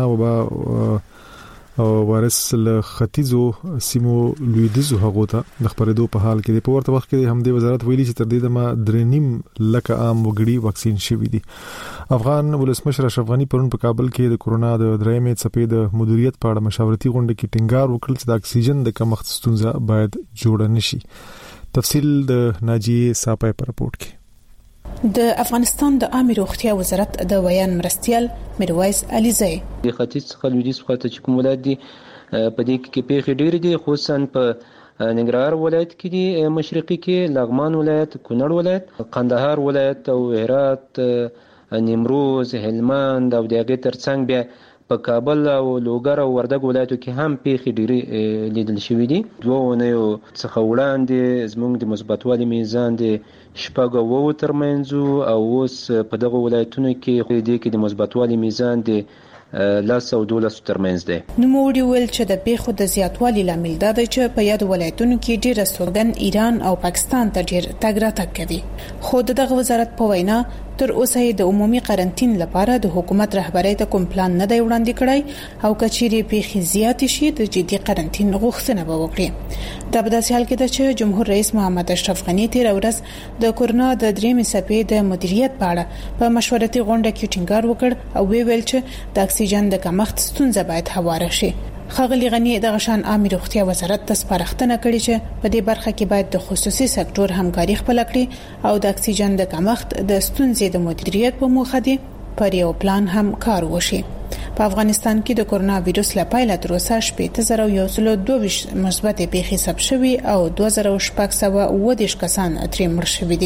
وبا وایرس له ختیځو سیمو لویدیزو هغه ته د خبرېدو په حال کې دی. په ورته وخت کې هم د وزارت ویلي چې تر دې دمه 3.5 لک عام وګړي واکسین شوي دي. افغان ولسمشر اشرف غنی پرون په کابل کې د کرونا د درېمې څپې د مدیریت په اړه مشاورتي غونډه کې ټینګار وکړ چې د اکسیجن د کمښت ستونزه باید جوړه نشي. تفصیل د ناجیه صاحب په رپورت کې. د افغانستان د عامه روغتیا وزارت د ویان مرستيال میرویس علیزی د ختیځ څخه لویدیځ خواته چې کوم ولایت دي په دې کې پیښې ډېرې دي خصوصا په ننګرهار ولایت کې دي مشرقي کې لغمان ولایت کونړ ولایت قندهار ولایت او هرات نیمروز هلمند او دغه ترڅنګ بیا په کابل او لوګر او وردګ ولایتو کې هم پیښې ډېرې لیدل شوې دي. دوه نه څخه وړاندې زموږ د مثبتوالي میزان د شپږ او ترمنځ او اوس په دغه ولایتونو کې د مثبتوالي میزان د 10-12 ترمنځ دی. نو موږ ویل چې د پیښو د زیاتوالي لامل دا دی چې په یاد ولایتونو کې ډېر سودن ایران او پاکستان ته ډېر تګ راتګ کوي. خو دغه وزارت په وینا تر اوسه د عمومي قرنټین لپاره د حکومت رهبرۍ ته کوم پلان نه دی وړاندې کړی او کچيري پیښې زیات شي د جدي قرنټین غوښتنه به وکړي. دا په داسې حال کې ده چې جمهور رئیس محمد اشرف غنی تیر ورځ د کرونا د درېمې څپې د مدیریت په اړه په مشورتي غونډه کې ټینګار وکړ او ویل چې د اکسیجن د کمښت ستونزه باید هواره شي. خغلی غنی د غشان عامه روغتیا وزارت ته سپارښتنه کړې چې په دې برخه کې باید د خصوصي سکتور همکاري خپل کړي او د اکسیجن د کمښت د ستونزې د مدیریت په موخه دي پر یو پلان هم کار وشي. په افغانستان کې د کرونا وایرس لپاره تر اوسه 8,022 مثبت پیښې ثبت شوي او 2,610 کسان ترې مړ شوي دي.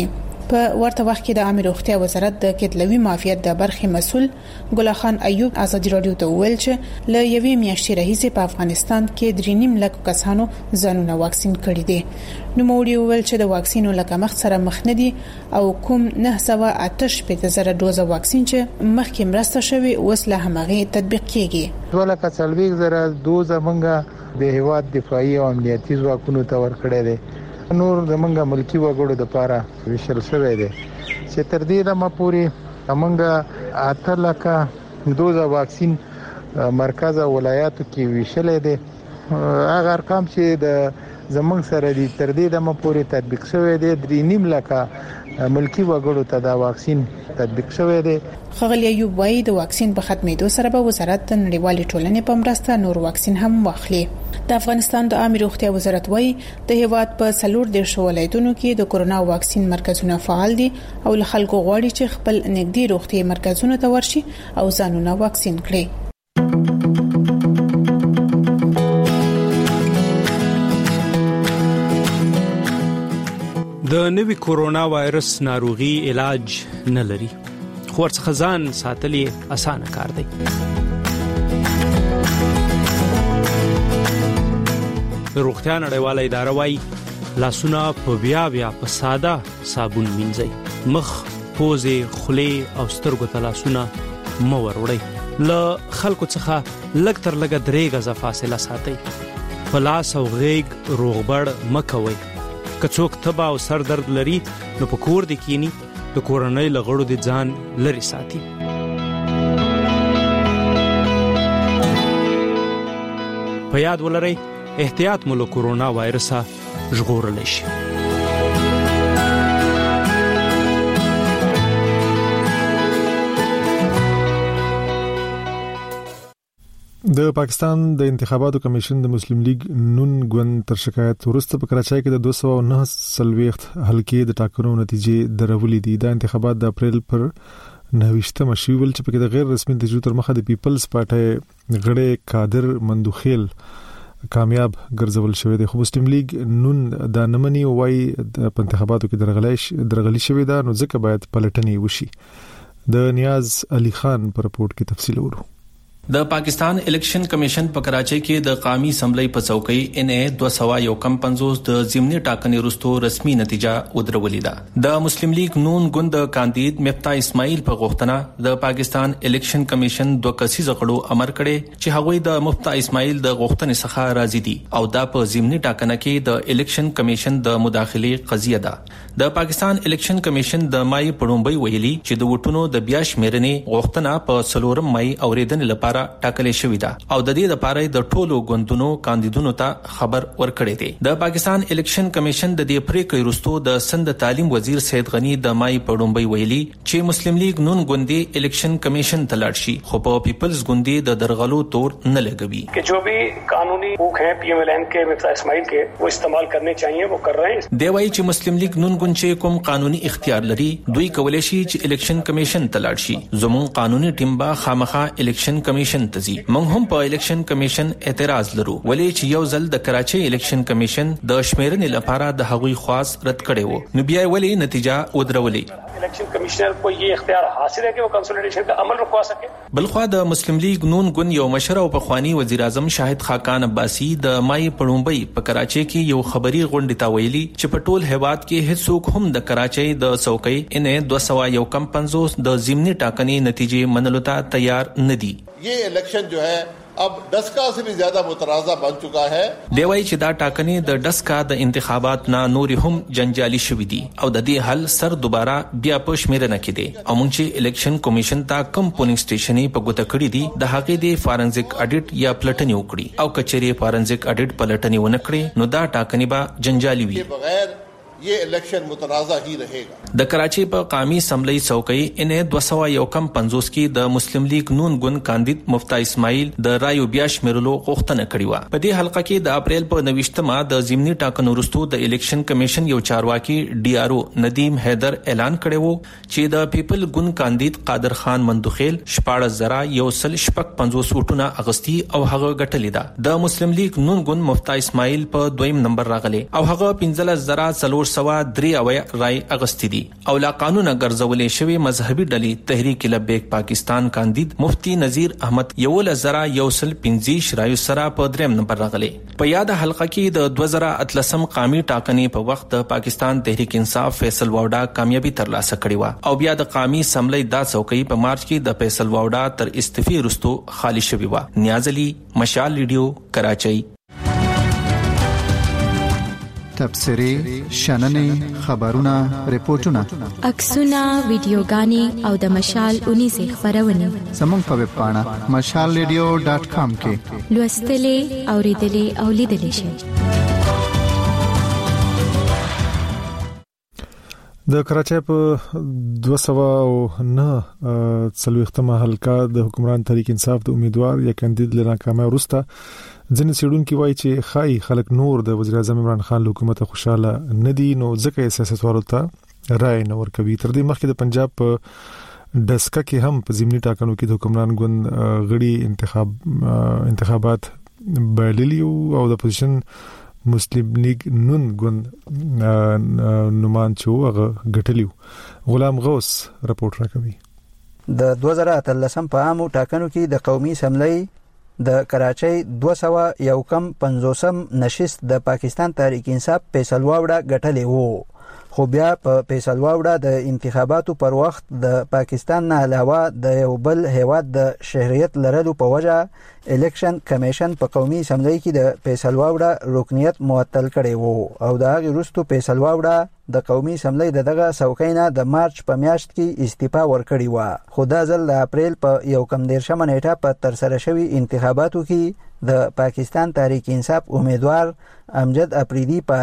په ورته وخت کې د عامه روغتیا وزارت د کتلوي معافیت د برخې مسول ګل خان ایوب ازادي رادیو ته ویل چې له یوې میاشتې راهیسې په افغانستان کې 3.5 لک کسانو ځانونه واکسین کړي دي. نو موري ویل چې د واکسینو لګښت سره مخ نه دي او کوم 988,000 دوزه واکسین چې مخکې مرسته شوی اوس له همغه تطبیق کیږي. ولکه 40,000 دوزه منګه د هیواد دفاعي او امنیتي ځواکونو ته ورکړې دي. نور د منګه ملکی وګړو د لپاره ویشل شوی دی چې تر دې دمه پورې منګه 8 لک دوزه واکسین مرکز او ولایاتو کې ویشل دي. هغه ارقام چې د زمنګ سره دي تر دې دمه پورې تطبیق شوی دی. 3.5 لک ملکی وګړو ته دا واکسین تطبیق شوی دی. خغلی ایوب وایي د واکسین په ختمېدو سره به وزارت د نړیوالې ټولنې په مرسته نور واکسین هم واخلي. د افغانستان د عامه روغتیا وزارت وایي د هیواد په 14 ولایتونو کې د کورونا واکسین مرکزونه فعال دي او له خلکو غواړي چې خپل نږدې روغتي مرکزونو ته ورشي او ځانونه واکسین کړي. د نوي کورونا وایرس ناروغي علاج نه لري خو ورڅخه ځان ساتلې اسانه کار دی. روغتیا نړیواله اداره وايي لاسونه په بیا په ساده صابون مینځئ. مخ، پوزې، خولې او سترګو ته لاسونه مه وروړئ. له خلکو څخه لږ تر لږه 3 غزه فاصله ساتئ. په لاس او غېږ روغبړ مه کوئ. که څوک تبه او سر درد لري نو په کور دې کینی د کورنۍ لغړو دې ځان لري ساتي. په یاد ولرئ احتیاط مو له کورونا وایرسه ژغورلی شي. د پاکستان د انتخاباتو کمیشن د مسلم لیگ نون ګوند تر شکایت ورسته په کراچۍ کې د 209 حلقې د ټاکنو نتیجې درولې دي. د انتخابات د اپریل پر 29 شوول چې په د غیر رسمي نتیجو تر مخه د پیپلز پارټي غړي قادر مندوخیل کامیاب ګرځول شوی دی. خو مسلم لیگ نون د نمنې وای د انتخاباتو کې درغلي شوی دا نو ځکه باید پلټنې وشي. د نیاز علي خان پر رپورت کې تفصیل ورو. د پاکستان الیکشن کمیشن په کراچۍ کې د قومي اسمبلی په څوکۍ NA 251 د ضمني ټاکنې وروسته رسمي نتیجه ودرولې ده. د مسلم لیگ نون ګوند کاندید مفتاح اسماعیل په غوښتنه د پاکستان الیکشن کمیشن 2 کسیزه غړو امر کړي چې هغوی د مفتاح اسماعیل د غوښتنې څخه راضي دي او دا په ضمني ټاکنه کې د الیکشن کمیشن د مداخله قضیه ده. د پاکستان الیکشن کمیشن د مای پړومبۍ ویلي چې د وټونو د بیا شمیرنې غوښتنه په 4 مای اوریدنې لپاره ټاکلې شوې ده او د دې لپاره د ټولو ګوندونو کاندیدونو ته خبر ورکړی دی. د پاکستان الیکشن کمیشن د دې پریکړې وروسته د سند تعلیم وزیر سید غنی د مای پړومبۍ ویلي چې مسلم لیگ نون ګوندي الیکشن کمیشن ته لاړ شي خو په پیپلز ګوندي د درغلو تور نه لګوي कि जो भी कानूनी हकूक हैं PMLN के مفتاح اسماعیل के वो इस्तेमाल करने चाहिए वो कर रहे हैं. دی وايي چې مسلم لیگ نون ګوند چې کوم قانوني اختیار لري دوی کولای شي چې الیکشن کمیشن ته لاړ شي. زموږ قانوني ټیم با خامخا الیکشن کمیشن ته ځي. موږ هم په الیکشن کمیشن اعتراض لرو ولې چې یو ځل د کراچۍ الیکشن کمیشن د شمیرنې لپاره د هغوی خواست رد کړي وو نو بیا ولې نتیجه ودرولې. इलेक्शन कमिश्नर को ये इख्तियार हासिल है कि वो कंसोलिडेशन का अमल रुकवा सके. بلخوا د مسلم لیگ نون ګوند یو مشر او پخوانی وزیر اعظم شاهد خاقان عباسی د مای پړومبۍ په کراچۍ کې یو خبري غونډه تا ویلي چې په ټول هیواد کې هیڅوک هم د کراچۍ د څوکۍ NA 251 د ضمني ټاکنې نتیجې منلو ته تیار نه دي. یہ الیکشن جو ہے अब डस्का से भी ज्यादा मुतराजा बन चुका है. دی وايي چې دا ټاکنې د ډسکا د انتخابات نه نور هم جنجالي شوې دي او د دې حل سر دوباره بیا په شمیرنه کې دي او موږ چې الیکشن کمیشن ته کم پولینګ سټیشنې په ګوته کړې دي د هغې د فارنزیک اډیټ یا پلټنې وکړي او کچېری فارنزیک اډیټ پلټنې ونه کړي نو دا ټاکنې به جنجالي وي. بغیر یہ الیکشن متنازع ہی رہے گا. د کراچۍ په قومي اسمبلی څوکۍ NA 251 کې د مسلم لیگ نون ګوند کاندید مفتاح اسماعیل د رایو بیا شمیرلو غوښتنه کړې و. په دې حلقه کې د اپریل په 29مه د ضمني ټاکنو وروسته د الیکشن کمیشن یو چارواکي DRO ندیم حیدر اعلان کړی وو چې د پیپل ګوند کاندید قادر خان مندوخیل 14,155 وټونه اغستی او هغه ګټلې ده. د مسلم لیگ نون ګوند مفتاح اسماعیل په 2م نمبر راغلی او هغه 15,400 1403 رای اغستې دي او لا قانون ګرځولې شوی مذهبي ډلې تحریک لبیک پاکستان کاندید مفتی نذیر احمد 1115 رایو سره په دریم نمبر راغلي. په یاد حلقه کې د 2013 قومي ټاکنې په وخت د پاکستان تحریک انصاف فیصل واوډا کامیابی ترلاسه کړې و او بیا د قومي اسمبلی دا څوکۍ په مارچ کې د فیصل واوډا تر استعفی وروسته خالی شوې و. نیاز علي، مشال ریډیو، کراچۍ. تبصرې، شننې، خبرونه، ریپورتونه، عکسونه، ویډیوګانې او د مشال 19 خبرونه زموږ په ویب پاڼه mashalradio.com کې لوستلې، اوریدلې او لیدلې شئ. د کراچۍ په 209 څلوېښتمه حلقه د حکمران تحریک انصاف د امیدوار یا کاندید لناکامه وروسته ځینې څېړونکي وایي چې خای خلک نور د وزیر اعظم عمران خان حکومت خوشاله نه دي، نو ځکه سیاستوالو ته رائے نه ورکوي. تر دې مخکې د پنجاب په ډسکه کې هم په ضمني ټاکنو کې د حکمران ګوند غړي انتخابات بایللي او د اپوزیشن مسلم لیگ نون ګوند نومان چې هغه ګټلیو. غلام غوث راپورټ راکوي. د 2013 په عامو ټاکنو کې د قومي اسمبلی د کراچۍ 251 نشست د پاکستان تحریک انصاف فیصل واوډا ګټلی وو، خو بیا په فیصل واوډا د انتخاباتو پر وخت د پاکستان نه علاوه د یو بل هیواد د شهریت لرلو په وجه الیکشن کمیشن په قومي اسمبلی کې د فیصل واوډا رکنیت معطل کړی وو او د هغې وروسته فیصل واوډا د قومي اسمبلی دغه څوکۍ نه د مارچ په میاشت کې استعفا ورکړې وه، خو دا ځل د اپریل په 19 نیټه په ترسره شوي انتخاباتو کې د پاکستان تحریک انصاف امیدوار امجد افریدي په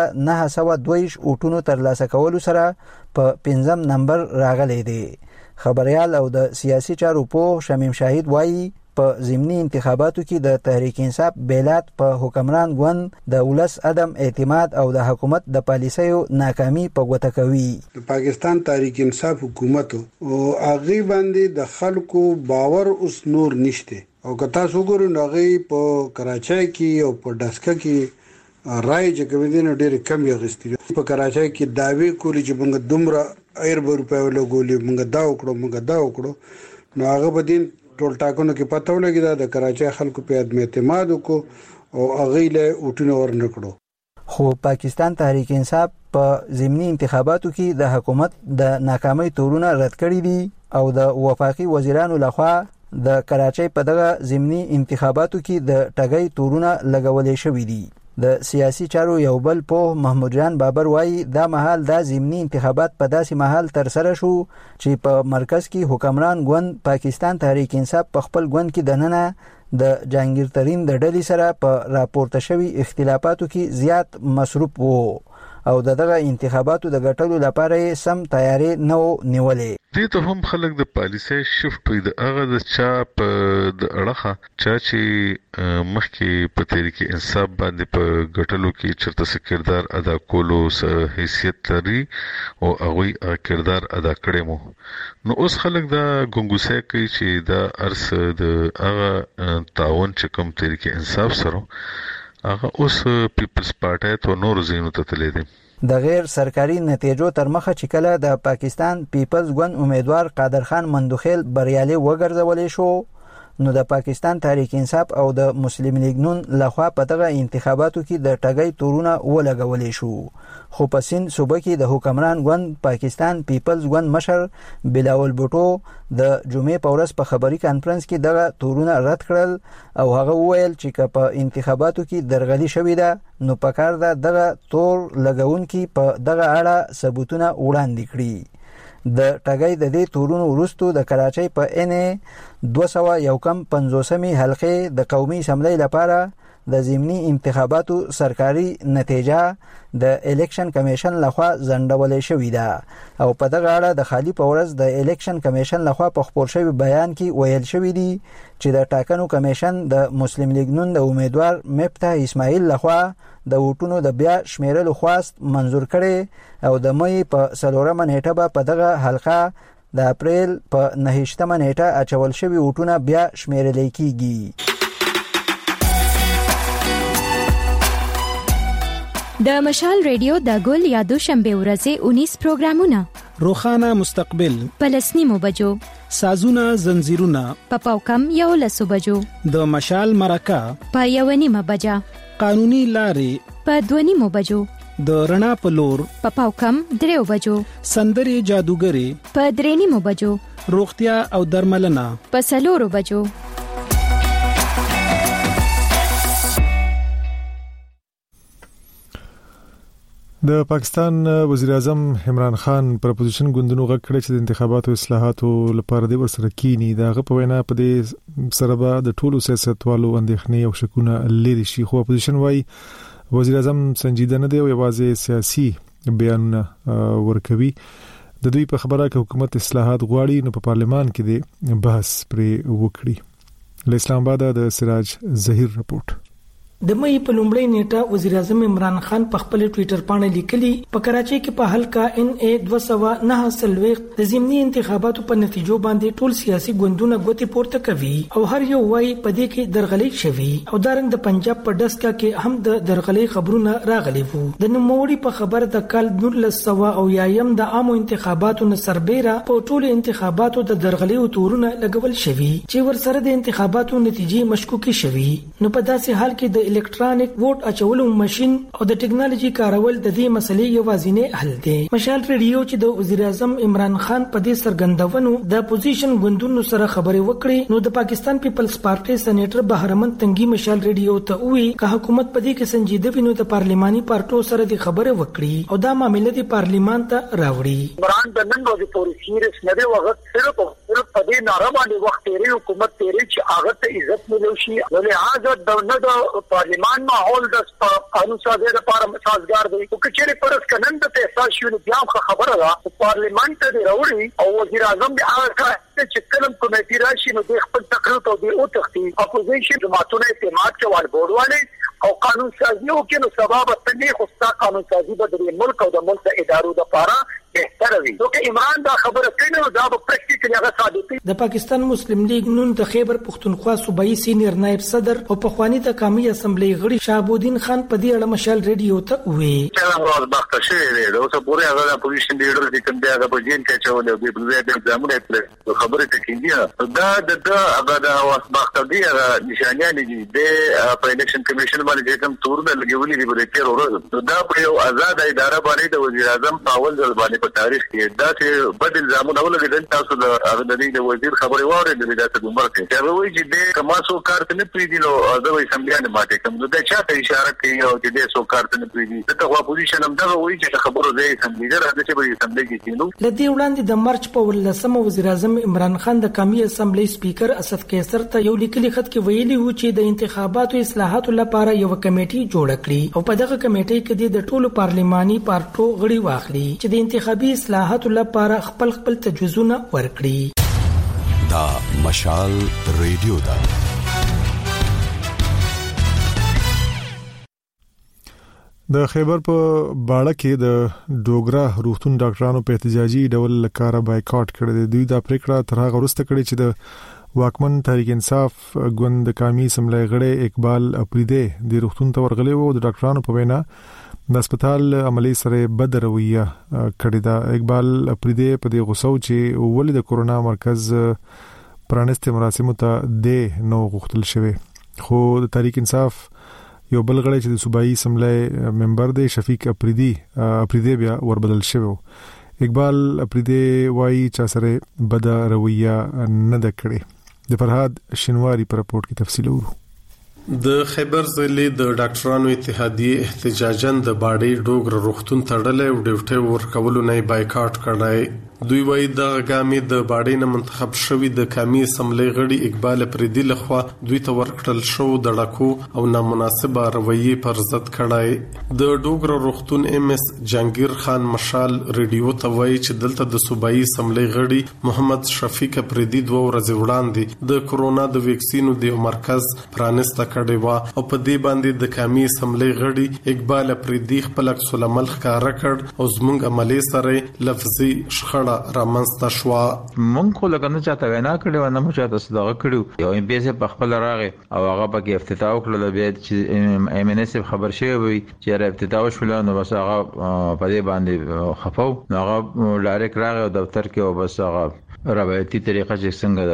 8922 ووټونو ترلاسه کولو سره په 5م نمبر راغلی دی. خبريال او د سیاسي چارو پوه شمیم شاهد وایي په ضمني انتخاباتو کې د تحریک انصاف بیلات په حکمران ګوند د ولس عدم اعتماد او د حکومت د پالیسیو ناکامي په ګوته کوي. د پاکستان تحریک انصاف حکومت او هغه باندې د خلکو باور اوس نور نشته او که تاسو وګورئ هغه په کراچۍ کې او په ډسکه کې رای چې کوم دي نو ډېر کم یې غوښتي. په کراچۍ کې داوی کولی چې موږ دومره ایر روپیا ولګولې، موږ دا وکړو نو هغه بدین ټول ټاکنو کې پته ولګی د کراچۍ خلکو په عدم اعتماد وکړو او هغه له وټونه ورنکړو. خو پاکستان تحریک انصاف په ضمني انتخاباتو کې د حکومت د ناکامۍ تورونه رد کړي دي او د وفاقي وزیرانو لخوا د کراچۍ په دغه ضمني انتخاباتو کې د ټګۍ تورونه لګولې شوې دي. د سیاسي چارو یو بل په محمود جان بابر وایي دا مهال د ضمني انتخابات په داسې مهال تر سره شو چې په مرکز کې حکمران ګوند پاکستان تحریک انصاف په خپل ګوند کې دننه د جهانگیر ترین د ډلې سره په راپورته شوي اختلافاتو کې زیات مصروف وو او دغه انتخاباتو د ګټلو لپاره سم تیاری نه نیولې. دې ته هم خلک د پالیسۍ شفت وي د هغه د چا په د اړخه چا چې مخکې په تحریک انصاف باندې په ګټلو کې چرته څه کردار ادا کولو حیثیت لري او هغوی کردار ادا کړی مو، نو اوس خلک دا ګنګوسه کوي چې دا ارس د هغه تعاون چې کوم تحریک انصاف سره هغه اوس پیپلز پارټي ته نور زینو ته تللی دی. د غیر سرکاري نتیجو تر مخه چې کله د پاکستان پیپلز ګوند امیدوار قادر خان مندوخیل بریالي وګرځولې شو، نو د پاکستان تحریک انصاف او د مسلم لیگ نون لخوا په دغه انتخاباتو کې د ټګۍ تورونه ولګولې شو. خو په سین صوبه کې د حکمران ګوند پاکستان پیپلز ګوند مشر بلاول بوټو د جمعې په ورځ په خبري کانفرنس کې دغه تورونه رد کړل او هغه وویل چې که په انتخاباتو کې درغلي شوې ده نو پکار ده دغه تور لګونکي په دغه اړه ثبوتونه وړاندې کړي. د ټګۍ د دې تورونو وروسته د کراچۍ په ان 251 حلقې د قومي اسمبلی لپاره د ضمني انتخاباتو سرکاري نتیجه د الیکشن کمیشن لخوا ځنډولې شوې ده او په دغه اړه د خالی په ورځ د الیکشن کمیشن لخوا په خپور شوی بیان کې ویل شوی دی چې د ټاکنو کمیشن د مسلم لیگ نون د امیدوار مفتاح اسماعیل لخوا د ووټونو د بیا شمیرلو خواست منظور کړي او د مې په 4 نیټه به په دغه حلقه د اپریل په 9 نیټه اچول شوی ووټونه بیا شمیرل کیږي. د مشال ریډیو د ګل یا دوشنبه ورځې 19 پروګرامونه، روخانه مستقبل، پلسنیمو بجو، سازونه زنجیرونه، پپاو کم یو لسو بجو، د مشال مرکه په 1:30 بجا، قانوني لارې په 2:30 بجو، د رڼا په لور پپاو کم 3 بجو، سندري جادوګری په 3:30 بجو، روغتیا او درملنه په 4 بجو. د پاکستان وزیر اعظم عمران خان پر اپوزیشن ګوندونو غږ کړی چې د انتخاباتو اصلاحاتو لپاره د ورسره کینی دغه په وینا په دې سره به د ټولو سیاستوالو اندېښنې او شکونه لري شي. خو اپوزیشن وايي وزیر اعظم سنجیده نه دی او یوازې سیاسي بیانونه ورکوي. د دوی په خبره کې حکومت اصلاحات غواړي نو په پارلمان کې د بحث پرې وکړي. له اسلام آباد د سراج ظهیر رپورت. د مې په لومړۍ نیټه وزیر اعظم عمران خان په خپل ټوئیټر باندې لیکلي په کراچۍ کې په حلقه NA 209 د ضمني انتخاباتو په نتیجو باندې ټول سیاسي ګوندونه ګوتې پورته کوي او هر یو وايي په دې کې درغلي شوی او دارنګ د پنجاب په ډسکا کې هم د درغلي خبرونه راغلي وو. د نوموړي په خبر د کال 1900 د عامو انتخاباتو نه سربېره په ټول انتخاباتو د درغلي تورونه لګول شوی چې ورسره د انتخاباتو نتیجې مشکوکې شوی. نو په داسې حال کې د الکترونیک ووټ اچولو ماشين او د ټکنالوژي کارول د دې مسلې یوازینی حل دی. مشال ریډیو چې د وزیر اعظم عمران خان په دې سرګندونو د اپوزیشن ګوندونو سره خبرې وکړې نو د پاکستان پیپلز پارټي سېنیټر بهرمن تنګي مشال ریډیو ته وی چې حکومت په دې کې سنجیده ویني د پارلماني پارټو سره د خبرې وکړي او دا معاملې د پارلمان ته راوړي. عمران د نن ورځې پورې سیریس نه دی وغت صرف په دې ناره باندې وخت تیری حکومت تیری چې هغه ته عزت ملو شي نو لہذا د پارلیمان ماحول د قانون سازي لپاره سازگار دی او کچېره پرس کنن د احساس شو بیا خبره ده پارلیمان ته وروړي او وزیر اعظم د هغه چې کلم کمیټي راشي نو د خپل تقریر ته دی او تختی اپوزیشن جماعتونو اعتماد کې وال بورواله او قانون سازي او کې نو سبب تنه خوستا قانون سازي به د ملک او د ملک ادارو لپاره بهتر وي. نو کې عمران دا خبره کوي نو دا په پریکټیکلی هغه ثابت. د پاکستان مسلم لیگ نون د خیبر پختونخوا صوبایي سینیئر نائب صدر او پخوانی د قومي اسمبلی غړي شهابالدین خان په دې اړه مشال ریډیو ته وی چې هغه وخت شوی دی نو څه پورې هغه اپوزیشن لیډر د کوم دی هغه په جین کې چول دی په دې د ځامنه په خبره ته کېږي دا هغه د وخت دی هغه نشانیان دي د الیکشن کمیشن باندې کوم تور د لګولې دی په تیر ورځ دا په یو آزاد اداره باندې د وزیر اعظم پاول ځل باندې په تاریخ کې دا چې بدل ځامنه ولګیدل تاسو د هغه د وزیر خبري واورې د داسې عمر کې دا وایي چې د کماسو کارت نه پریدي نو دا وایي سمبلیان ماته کوم دا چاته اشاره کوي او چې د سو کارت نه پریدي ته اپوزیشن هم دا وایي چې خبرو دی سمبلیګر هغه چې به سمبلی کې کینو. لدی وړاندې د مارچ په 18 وزیر اعظم عمران خان د قومي اسمبلی سپیکر اسد قیصر ته یو لیکلي خط کې ویلي و چې د انتخاباتو اصلاحاتو لپاره یو کمیټي جوړ کړي او په دغه کمیټي کې د ټولو پارلماني پارټو غړي واخلي چې د انتخابي اصلاحاتو لپاره خپل تجویزونه ورکړي. دا مشال ریډیو دا د خیبر په باړه کې د ډوګرا روغتون ډاکټرانو په احتجاجي ډول لکاره بایکاټ کړی دی. دوی دا پریکړه تر هغه وروسته کړې چې د واکمن تحریک انصاف ګوند قومي اسمبلی غړی اقبال اپریدی د روغتون ته ورغلی وو. د ډاکټرانو په وینا د هسپتال عملی سره بد رویه کړې ده. اقبال اپریدی په دې غوسه چې ولې د کورونا مرکز پرانستې مراسمو ته د نو غوښتل شوی. خو د تحریک انصاف یو بل غړی چې د صوبایي اسمبلی ممبر دی شفیق اپریدی بیا وربدل شوی. اقبال اپریدی وايي چې سره بد رویه نه ده کړې. د فرهاد شینواری پر رپورت کې تفصیل ورو. د خیبر ضلع د ډاکټرانو اتحادیه احتجاجاً د باډي ډوګر روغتون تړلې او ډیوټي ورکولو نه بایکاټ کړای. دوی وایي د غامي د باډي نه منتخب شوی د قومي اسمبلی غړي اقبال اپریدی لخوا دوی ته ورکړل شو د ډاکو او نامناسبه رویه پر ضد کړای. د ډوګر روغتون MS جهانگیر خان مشال ریډیو ته وایي چې دلته د صوبایي اسمبلی غړي محمد شفیق اپریدی 2 ورځې وړاندې د کورونا د ویکسینو د مرکز پرانسته کړی و او په دې باندې د قومي اسمبلی غړي اقبال اپریدی خپل عکس العمل ښکارا کړ او زموږ عملی سره لفظي شخړه شخړه رامنځته شو. مونږ خو لکه نه چاته وینا کړو نه مو چاته صدقه کړو. یو ام پی اس په خپل راغی او هغه پکې افتتاح وکړل. بیا چې ام ان اس خبر شوی وي چې افتتاح وشول نو بس هغه په دې باندې خفاو. هغه ډایرکټ راغی دفتر کې او بس هغه رابطي طریقه چې څنګه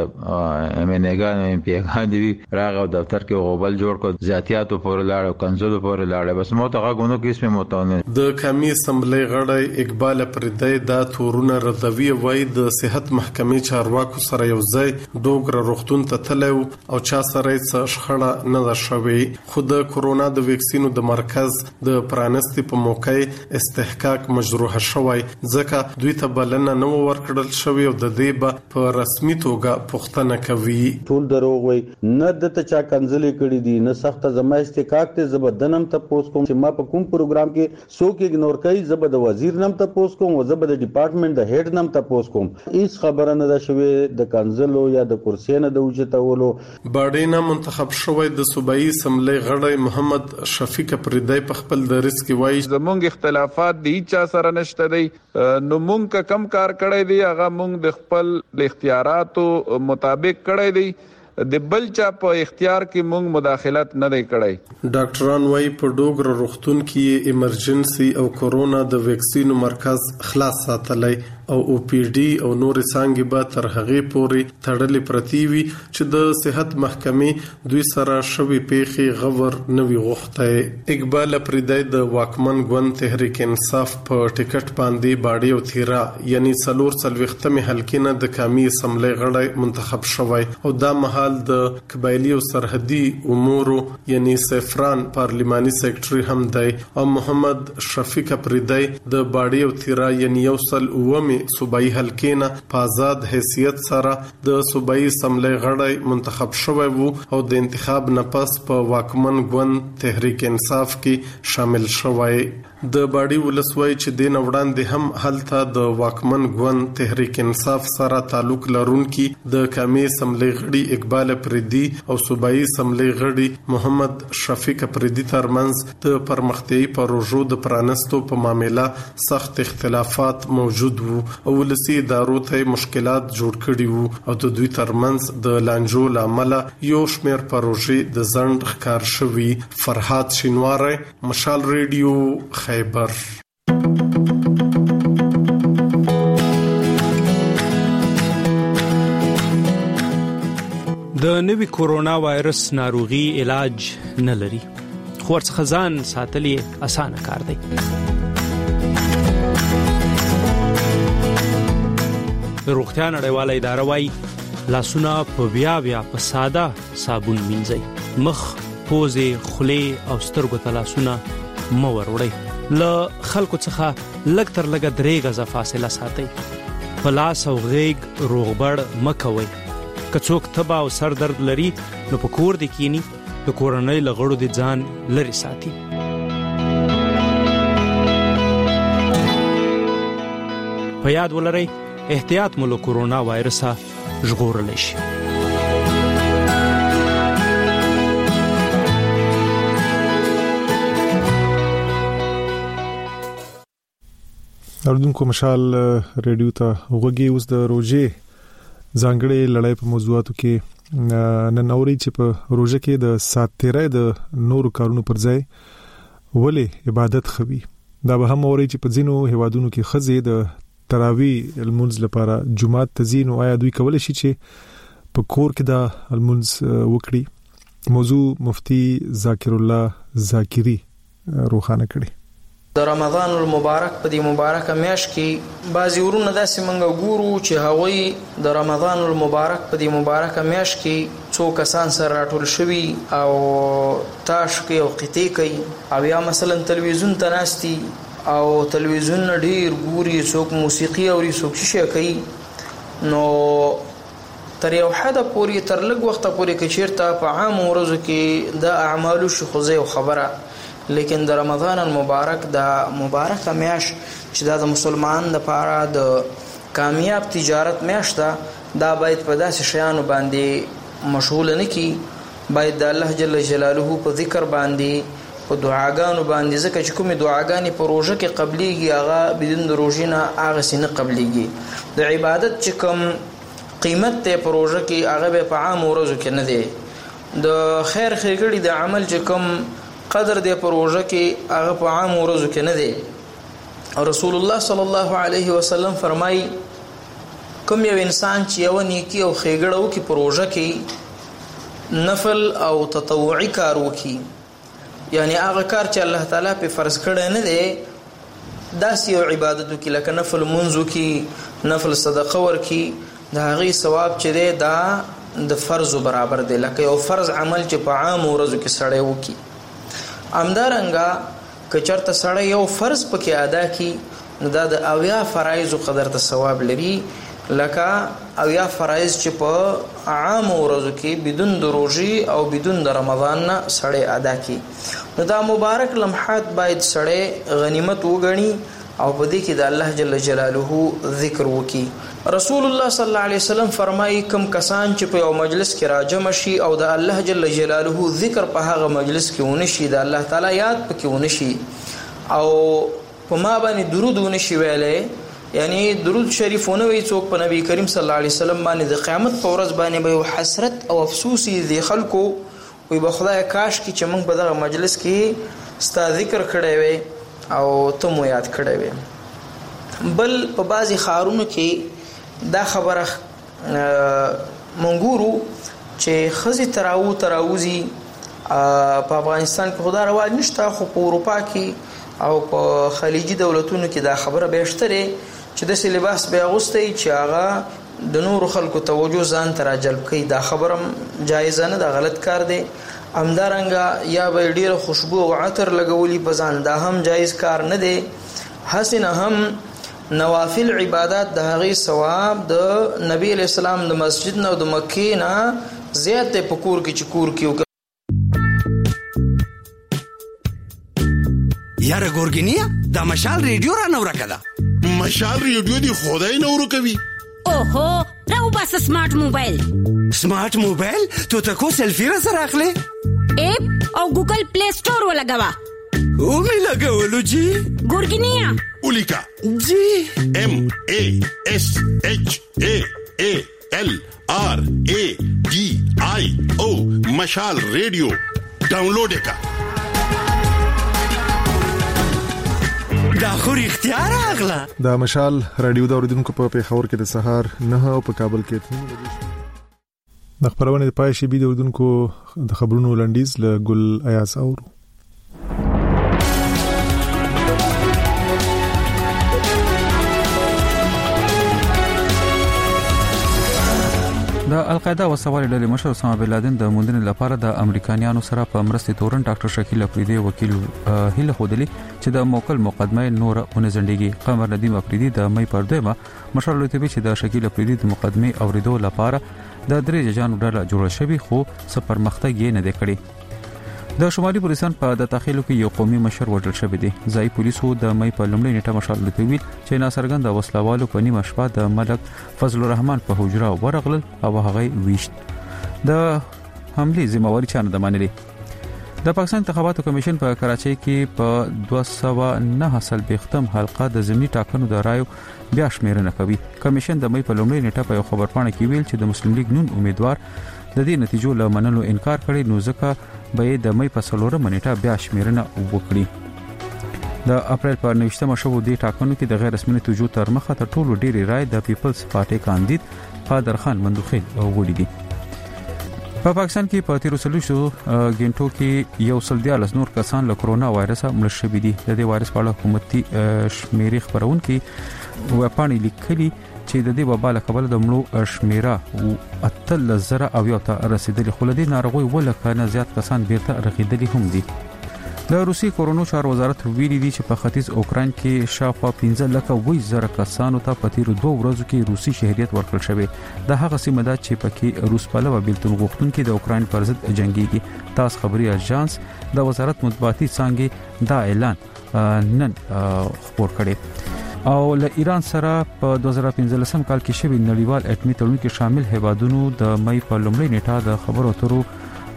د امنګان ام پی ګان دی راغو دفتر کې غوبل جوړ کو زیاتیاتو پورې لاړ او کنزلو پورې لاړ. بس مو ته غوونو کې اسمه متونه د قومي اسمبلی غړی اقبال پردی دا تورونه رضوی وای د صحت محکمې چارواکو سره یو ځای ډوګر روغتون ته تلو او چا سره څه شخړه نه ده شوې. خود کورونا د ویکسینو د مرکز د پرانستی په موقع استحقاق مجروح شوی ځکه دوی ته بلنه نه ورکړل شوی او د دې په رسمي توګه پوښتنه کوي. ټول دروغ وي نه د ته چا کنځلې کړې دي نه سخت زما استحقاق ته زبدنم ته پوس کوم چې ما په کوم پروګرام کې څوک اګنور کوي زبد وزیر نم ته پوس کوم او زبد ډپارټمنټ د هډ نم ته پوس کوم. هیڅ خبره نه ده شوې د کنځلو یا د کرسي نه د اوچتولو. باډینا منتخب شوی د صوبایي اسمبلی غړی محمد شفیق پردی په خپل درس کې وایي زمونږ اختلافات د چا سره نشته دی نو مونږ کم کار کړی دی هغه مونږ د خپل د اختیاراتو مطابق کړی دی د بل چا په اختیار کې مونږ مداخلت نه دی کړی. ډاکټران وايي په ډوګر روغتون کې ایمرجنسي او کورونا د ویکسینو مرکز خلاص ساتلی او او پی ډي او نور څنګه به تر هغه پورې تړلې پرتی وي چې د صحت محکمې دوی سره شوي پیخي غور نوي غوښته. اقبال پردی د واکمن ګوند تحریک انصاف په ټیکټ باندې باډي او تیرا یعنی څلور څلويختمه حلقې نه د قومي اسمبلی غړی منتخب شوی او دا مهال د قبایلی او سرحدي امور یعنی سفران پارلیماني سیکریټري هم دی او محمد شفیق پردی د باډي او تیرا یعنی یوصل اومه صوبایي حلقې نه په آزاد حیثیت سره د صوبایي اسمبلی غړی منتخب شوی وو او د انتخاب نه پس په واکمن ګوند تحریک انصاف کې شامل شوی. د باډي ولسوي چې د نوړاندې هم هلته د واکمن ګوند تحریک انصاف سره تعلق لرونکي د قومي اسمبلی غړي اقبال پردی او صوبایي اسمبلی غړي محمد شفیق پردی ترمنځ د پرمختیايي پروژو د پرانستو په معاملې سخت اختلافات موجود وو او ولسی ادارو ته مشکلات جوړ کړي وو او د دوی ترمنځ د لانجو لامل یو شمېر پروژې د ځند ښکار شوي. فرحات شینواره مشال ریډیو خیبر. د نوي کورونا وایرس ناروغي علاج نه لري خو ورڅخه ځان ساتلې اسانه کار دی. روغتیا نړیواله اداره وايي لاسونه په بیا په ساده صابون مینځئ. مخ، پوزې، خولې او سترګو ته لاسونه مه وروړئ. له خلکو څخه لږ تر لږه 3 غزه فاصله ساتئ. په لاس او غېږ روغبړ مه کوئ. که څوک تبه او سر درد لري نو په کور دې کینی د کورنۍ له غړو دې ځان لرې ساتي. په یاد ولرئ احتیاط مو له کورونا وایرسه ژغورلی شي. اردوونکو مشال ریډیو ته غوږی اوس د روزې ځانګړې لړۍ په موضوعاتو کې نن اوري چې په روزه کې د ساتیرې د نورو کارونو پر ځای ولې عبادت خوي. دا به هم اوري چې په ځینو هیوادونو کې خزې د تراوی المنز لپاره جمعات تزین او آیا دوی کولای شي چې په کور کې دا المنز وکړي. موضوع مفتی ذاکر الله ذاکری روخانه کړي. د رمضان المبارک په دې مبارکه میاشت کې بعضی ورونه داسې منګه ګورو چې هغوی د رمضان المبارک په دې مبارکه میاشت کې څو کسان سره راټول شوي او تاش کوي او قطې کوي او یا مثلا تلویزیون ته ناستي او تلویزیون ډیر ګوري، څوک موسیقي اوري، څوک شي کوي. نو تر یو حد پورې تر لږ وخت پورې کې چیرته په عام ورځو کې د اعمالو شخصي خبره، لیکن د رمضان المبارک د مبارکه میاشت چې د مسلمان لپاره د کامیاب تجارت میاشت دا باید په داسې شیانو باندې مشغول نه کی، باید د الله جل جلاله په ذکر باندې، په دعاګانو باندې، ځکه چې کومې دعاګانې په روژه کې قبليږي هغه بدون د روژې نه هغه سي نه قبليږي. د عبادت چې کوم قیمت ته په روژه کې هغه به په عام ورځو کې نه دی. د خیر ښېګړې د عمل چې کوم قدر دی په روژه کې هغه په عام ورځو کې نه دی. رسول الله صلی الله علیه وسلم فرمایي کوم یو انسان چې یو نیکی او ښېګړه وکړي په روژه کې، نفل او تطوعي کار وکړي، یعنی هغه کار چې الله تعالی په فرض کړی نه دی، داسې یو عبادت وکړي لکه نفل منځ وکړي، نفل صدقه ورکړي، د هغې ثواب چې دی دا د فرض برابر دی، لکه یو فرض عمل چې په عام ورځو کې سړی وکړي. همدارنګه که چېرته سړی یو فرض پکې ادا کړي نو دا د 80 فرایضو قدر ته ثواب لري، لکه 80 فرایض چې په عام ورځو کې بدون د روژې او بدون د رمضان نه سړی ادا کړي. نو دا مبارک لمحات باید سړی غنیمت وګڼي او په دې کې د الله جل جلاله ذکر وکړي. رسول الله صلی الله علیه وسلم فرمایي کوم کسان چې په یو مجلس کې راجم شي او د الله جل جلاله ذکر په هغه مجلس کې ونشي، د الله تعالی یاد پکې ونشي او په ما باندې درود ونشي ویلې، یعنی درود شریف ونوي څوک په نبی کریم صلی الله علیه وسلم باندې، د قیامت په ورځ باندې به حسرت او افسوس دي خلکو وي به خدای کاش کی چې موږ په دغه مجلس کې ستا ذکر کړی وي او ته مو یاد کړی وي. بل په بعضی خارونو کې دا خبره منګورو چې خزي تراوزی په افغانستان کې خدای رواج نشته، خو په اروپا کې او په خلیجي دولتونو کې دا خبره به شته چې د لباس به اغوستي چې هغه د نور خلکو توجه ځان ته راجلب کوي. دا خبره جایز نه ده، غلط کار دی. همدارنګه یا به ډیره خوشبو او عطر لګولي په ځان، دا هم جایز کار نه دی. حسنه هم نوافل عبادت د هغې ثواب د نبی علیہ السلام د مسجد نه او د مکې نه زیات په کور کې چې کور کې یاره ګورګینیا دا مشال ریډیو را نو راکړه. مشال ریډیو دی خدای نو ورکوي. اوهو راو بس سمارټ موبایل. سمارټ موبایل ته تاسو سلفي را سره اخلي؟ اپ او ګوګل پلی سٹور ولګوا. او می لګولو جی ګورګینیا اولیکا جی MASHALRADIO مشال ریډیو ډاونلوډ کا. دا خو اختیار اغلا. دا مشال رادیو د اوریدونکو په پیښور کې د سهار 9 او په کابل کې 3 بجې. د خبرونه د پای شي بي د اوریدونکو د خبرونو لنډیز له ګل ایاز اورو. د القاعده وسوال ډلې مشر اسامه بن لادن د موندنې لپاره د امریکایانو سره په مرستې تورن ډاکټر شکیل افریدي وکیل هیله خودلی چې د موکل مقدمه نور اونځندګي قمر ندیم افریدي د مې پر دویمه مشر لوتبي چې د شکیل افریدي د مقدمه اوریدو لپاره د درې ججانو ډله جوړ شوی خو سفر مختګ نه دی کړی. د شمالي پولیسان په د تخیلو کې یو قومي مشر وژل شوی دی. ځای پولیسو د مې په لومړۍ نیټه مشر لوتبي چې ناصرګند وسلوالو په نیمه شپه د ملک فضل الرحمن په حجره ورغلل او هغه ویشت. د حمله ذمہواری چانه د منلي. د پاکستان انتخاباتو کمیشن په کراچۍ کې په 209 سال بختم حلقه د ضمني ټاکنو د رایو بیا شمیرنه کوي. کمیشن د مې په لومړۍ نیټه په خبرپاڼه کې ویل چې د مسلم لیگ نون امیدوار د دې نتیجو له منلو انکار کړي، نو ځکه به د مې په 4 منېټه بیا شمیرنه وکړي. د اپریل په 19مه شو د ټاکنو کې د غیر رسمي نتیجو تر مخه تر ټولو ډېری رای د پیپلز پارټي کاندید قادر خان مندوخیل وړي دي. په پاکستان کې په 13 غنټو کې یو سل 14 نور کسان له کرونا وایرس مړ شوي دي. د دې وایرس په اړه حکومتي شمیرې خبرونکي وپاڼې لیکلي چې د دې وبا له کبله د مړو شمیره او 8000 او یو ته رسیدلي، خو له دې ناروغي ولکه زیات کسان بیرته رغیدلي هم دي. د روسي کورونو چارو وزارت ویلي دي چې په ختیځ اوکران کې شاوخوا 15,000 کسانو ته په تیرو 2 ورځو کې روسي شهريت ورکړل شوی. د هغه سیمه ده چې پکې روس پلوه بیلتون غوښتونکي د اوکران پر ضد جنگيږي. تاس خبري اژانس د وزارت مطبوعاتي څانګې دا اعلان نن خبر کړي. او له ایران سره په 2015 کال کې شوی نړیوال اټومي تړون کې شامل هیوادونو د مې په لومړۍ نیټه د خبرو اترو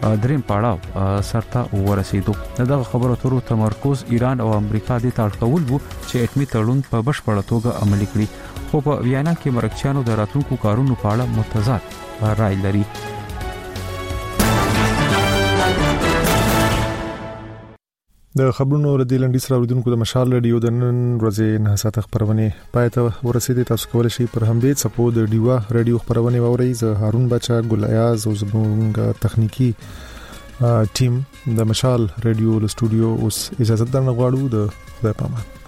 دریم پړاو سرته ورسېدو. دغه خبرو اترو تمرکز ایران او امریکا د تړکول وو چې اتمی تړون په بشپړه توګه عملي کړي، خو په ویانا کې مرکچیانو د راتلونکو کارونو په اړه متضاد رائے لري. د خبرونو ردی لنډی سره اوریدونکو د مشال رادیو د نن ورځې نه ساعت خبرونه پاتې ورسېدې. تاسو کولای شئ پر همدې صفو د ډیوا رادیو خبرونه واورئ. زه هارون بچا، ګل ایاز او زموږ تخنیکی ټیم د مشال رادیو له سټوډیو اوس اجازه درنه غواړو. د خدای پامان.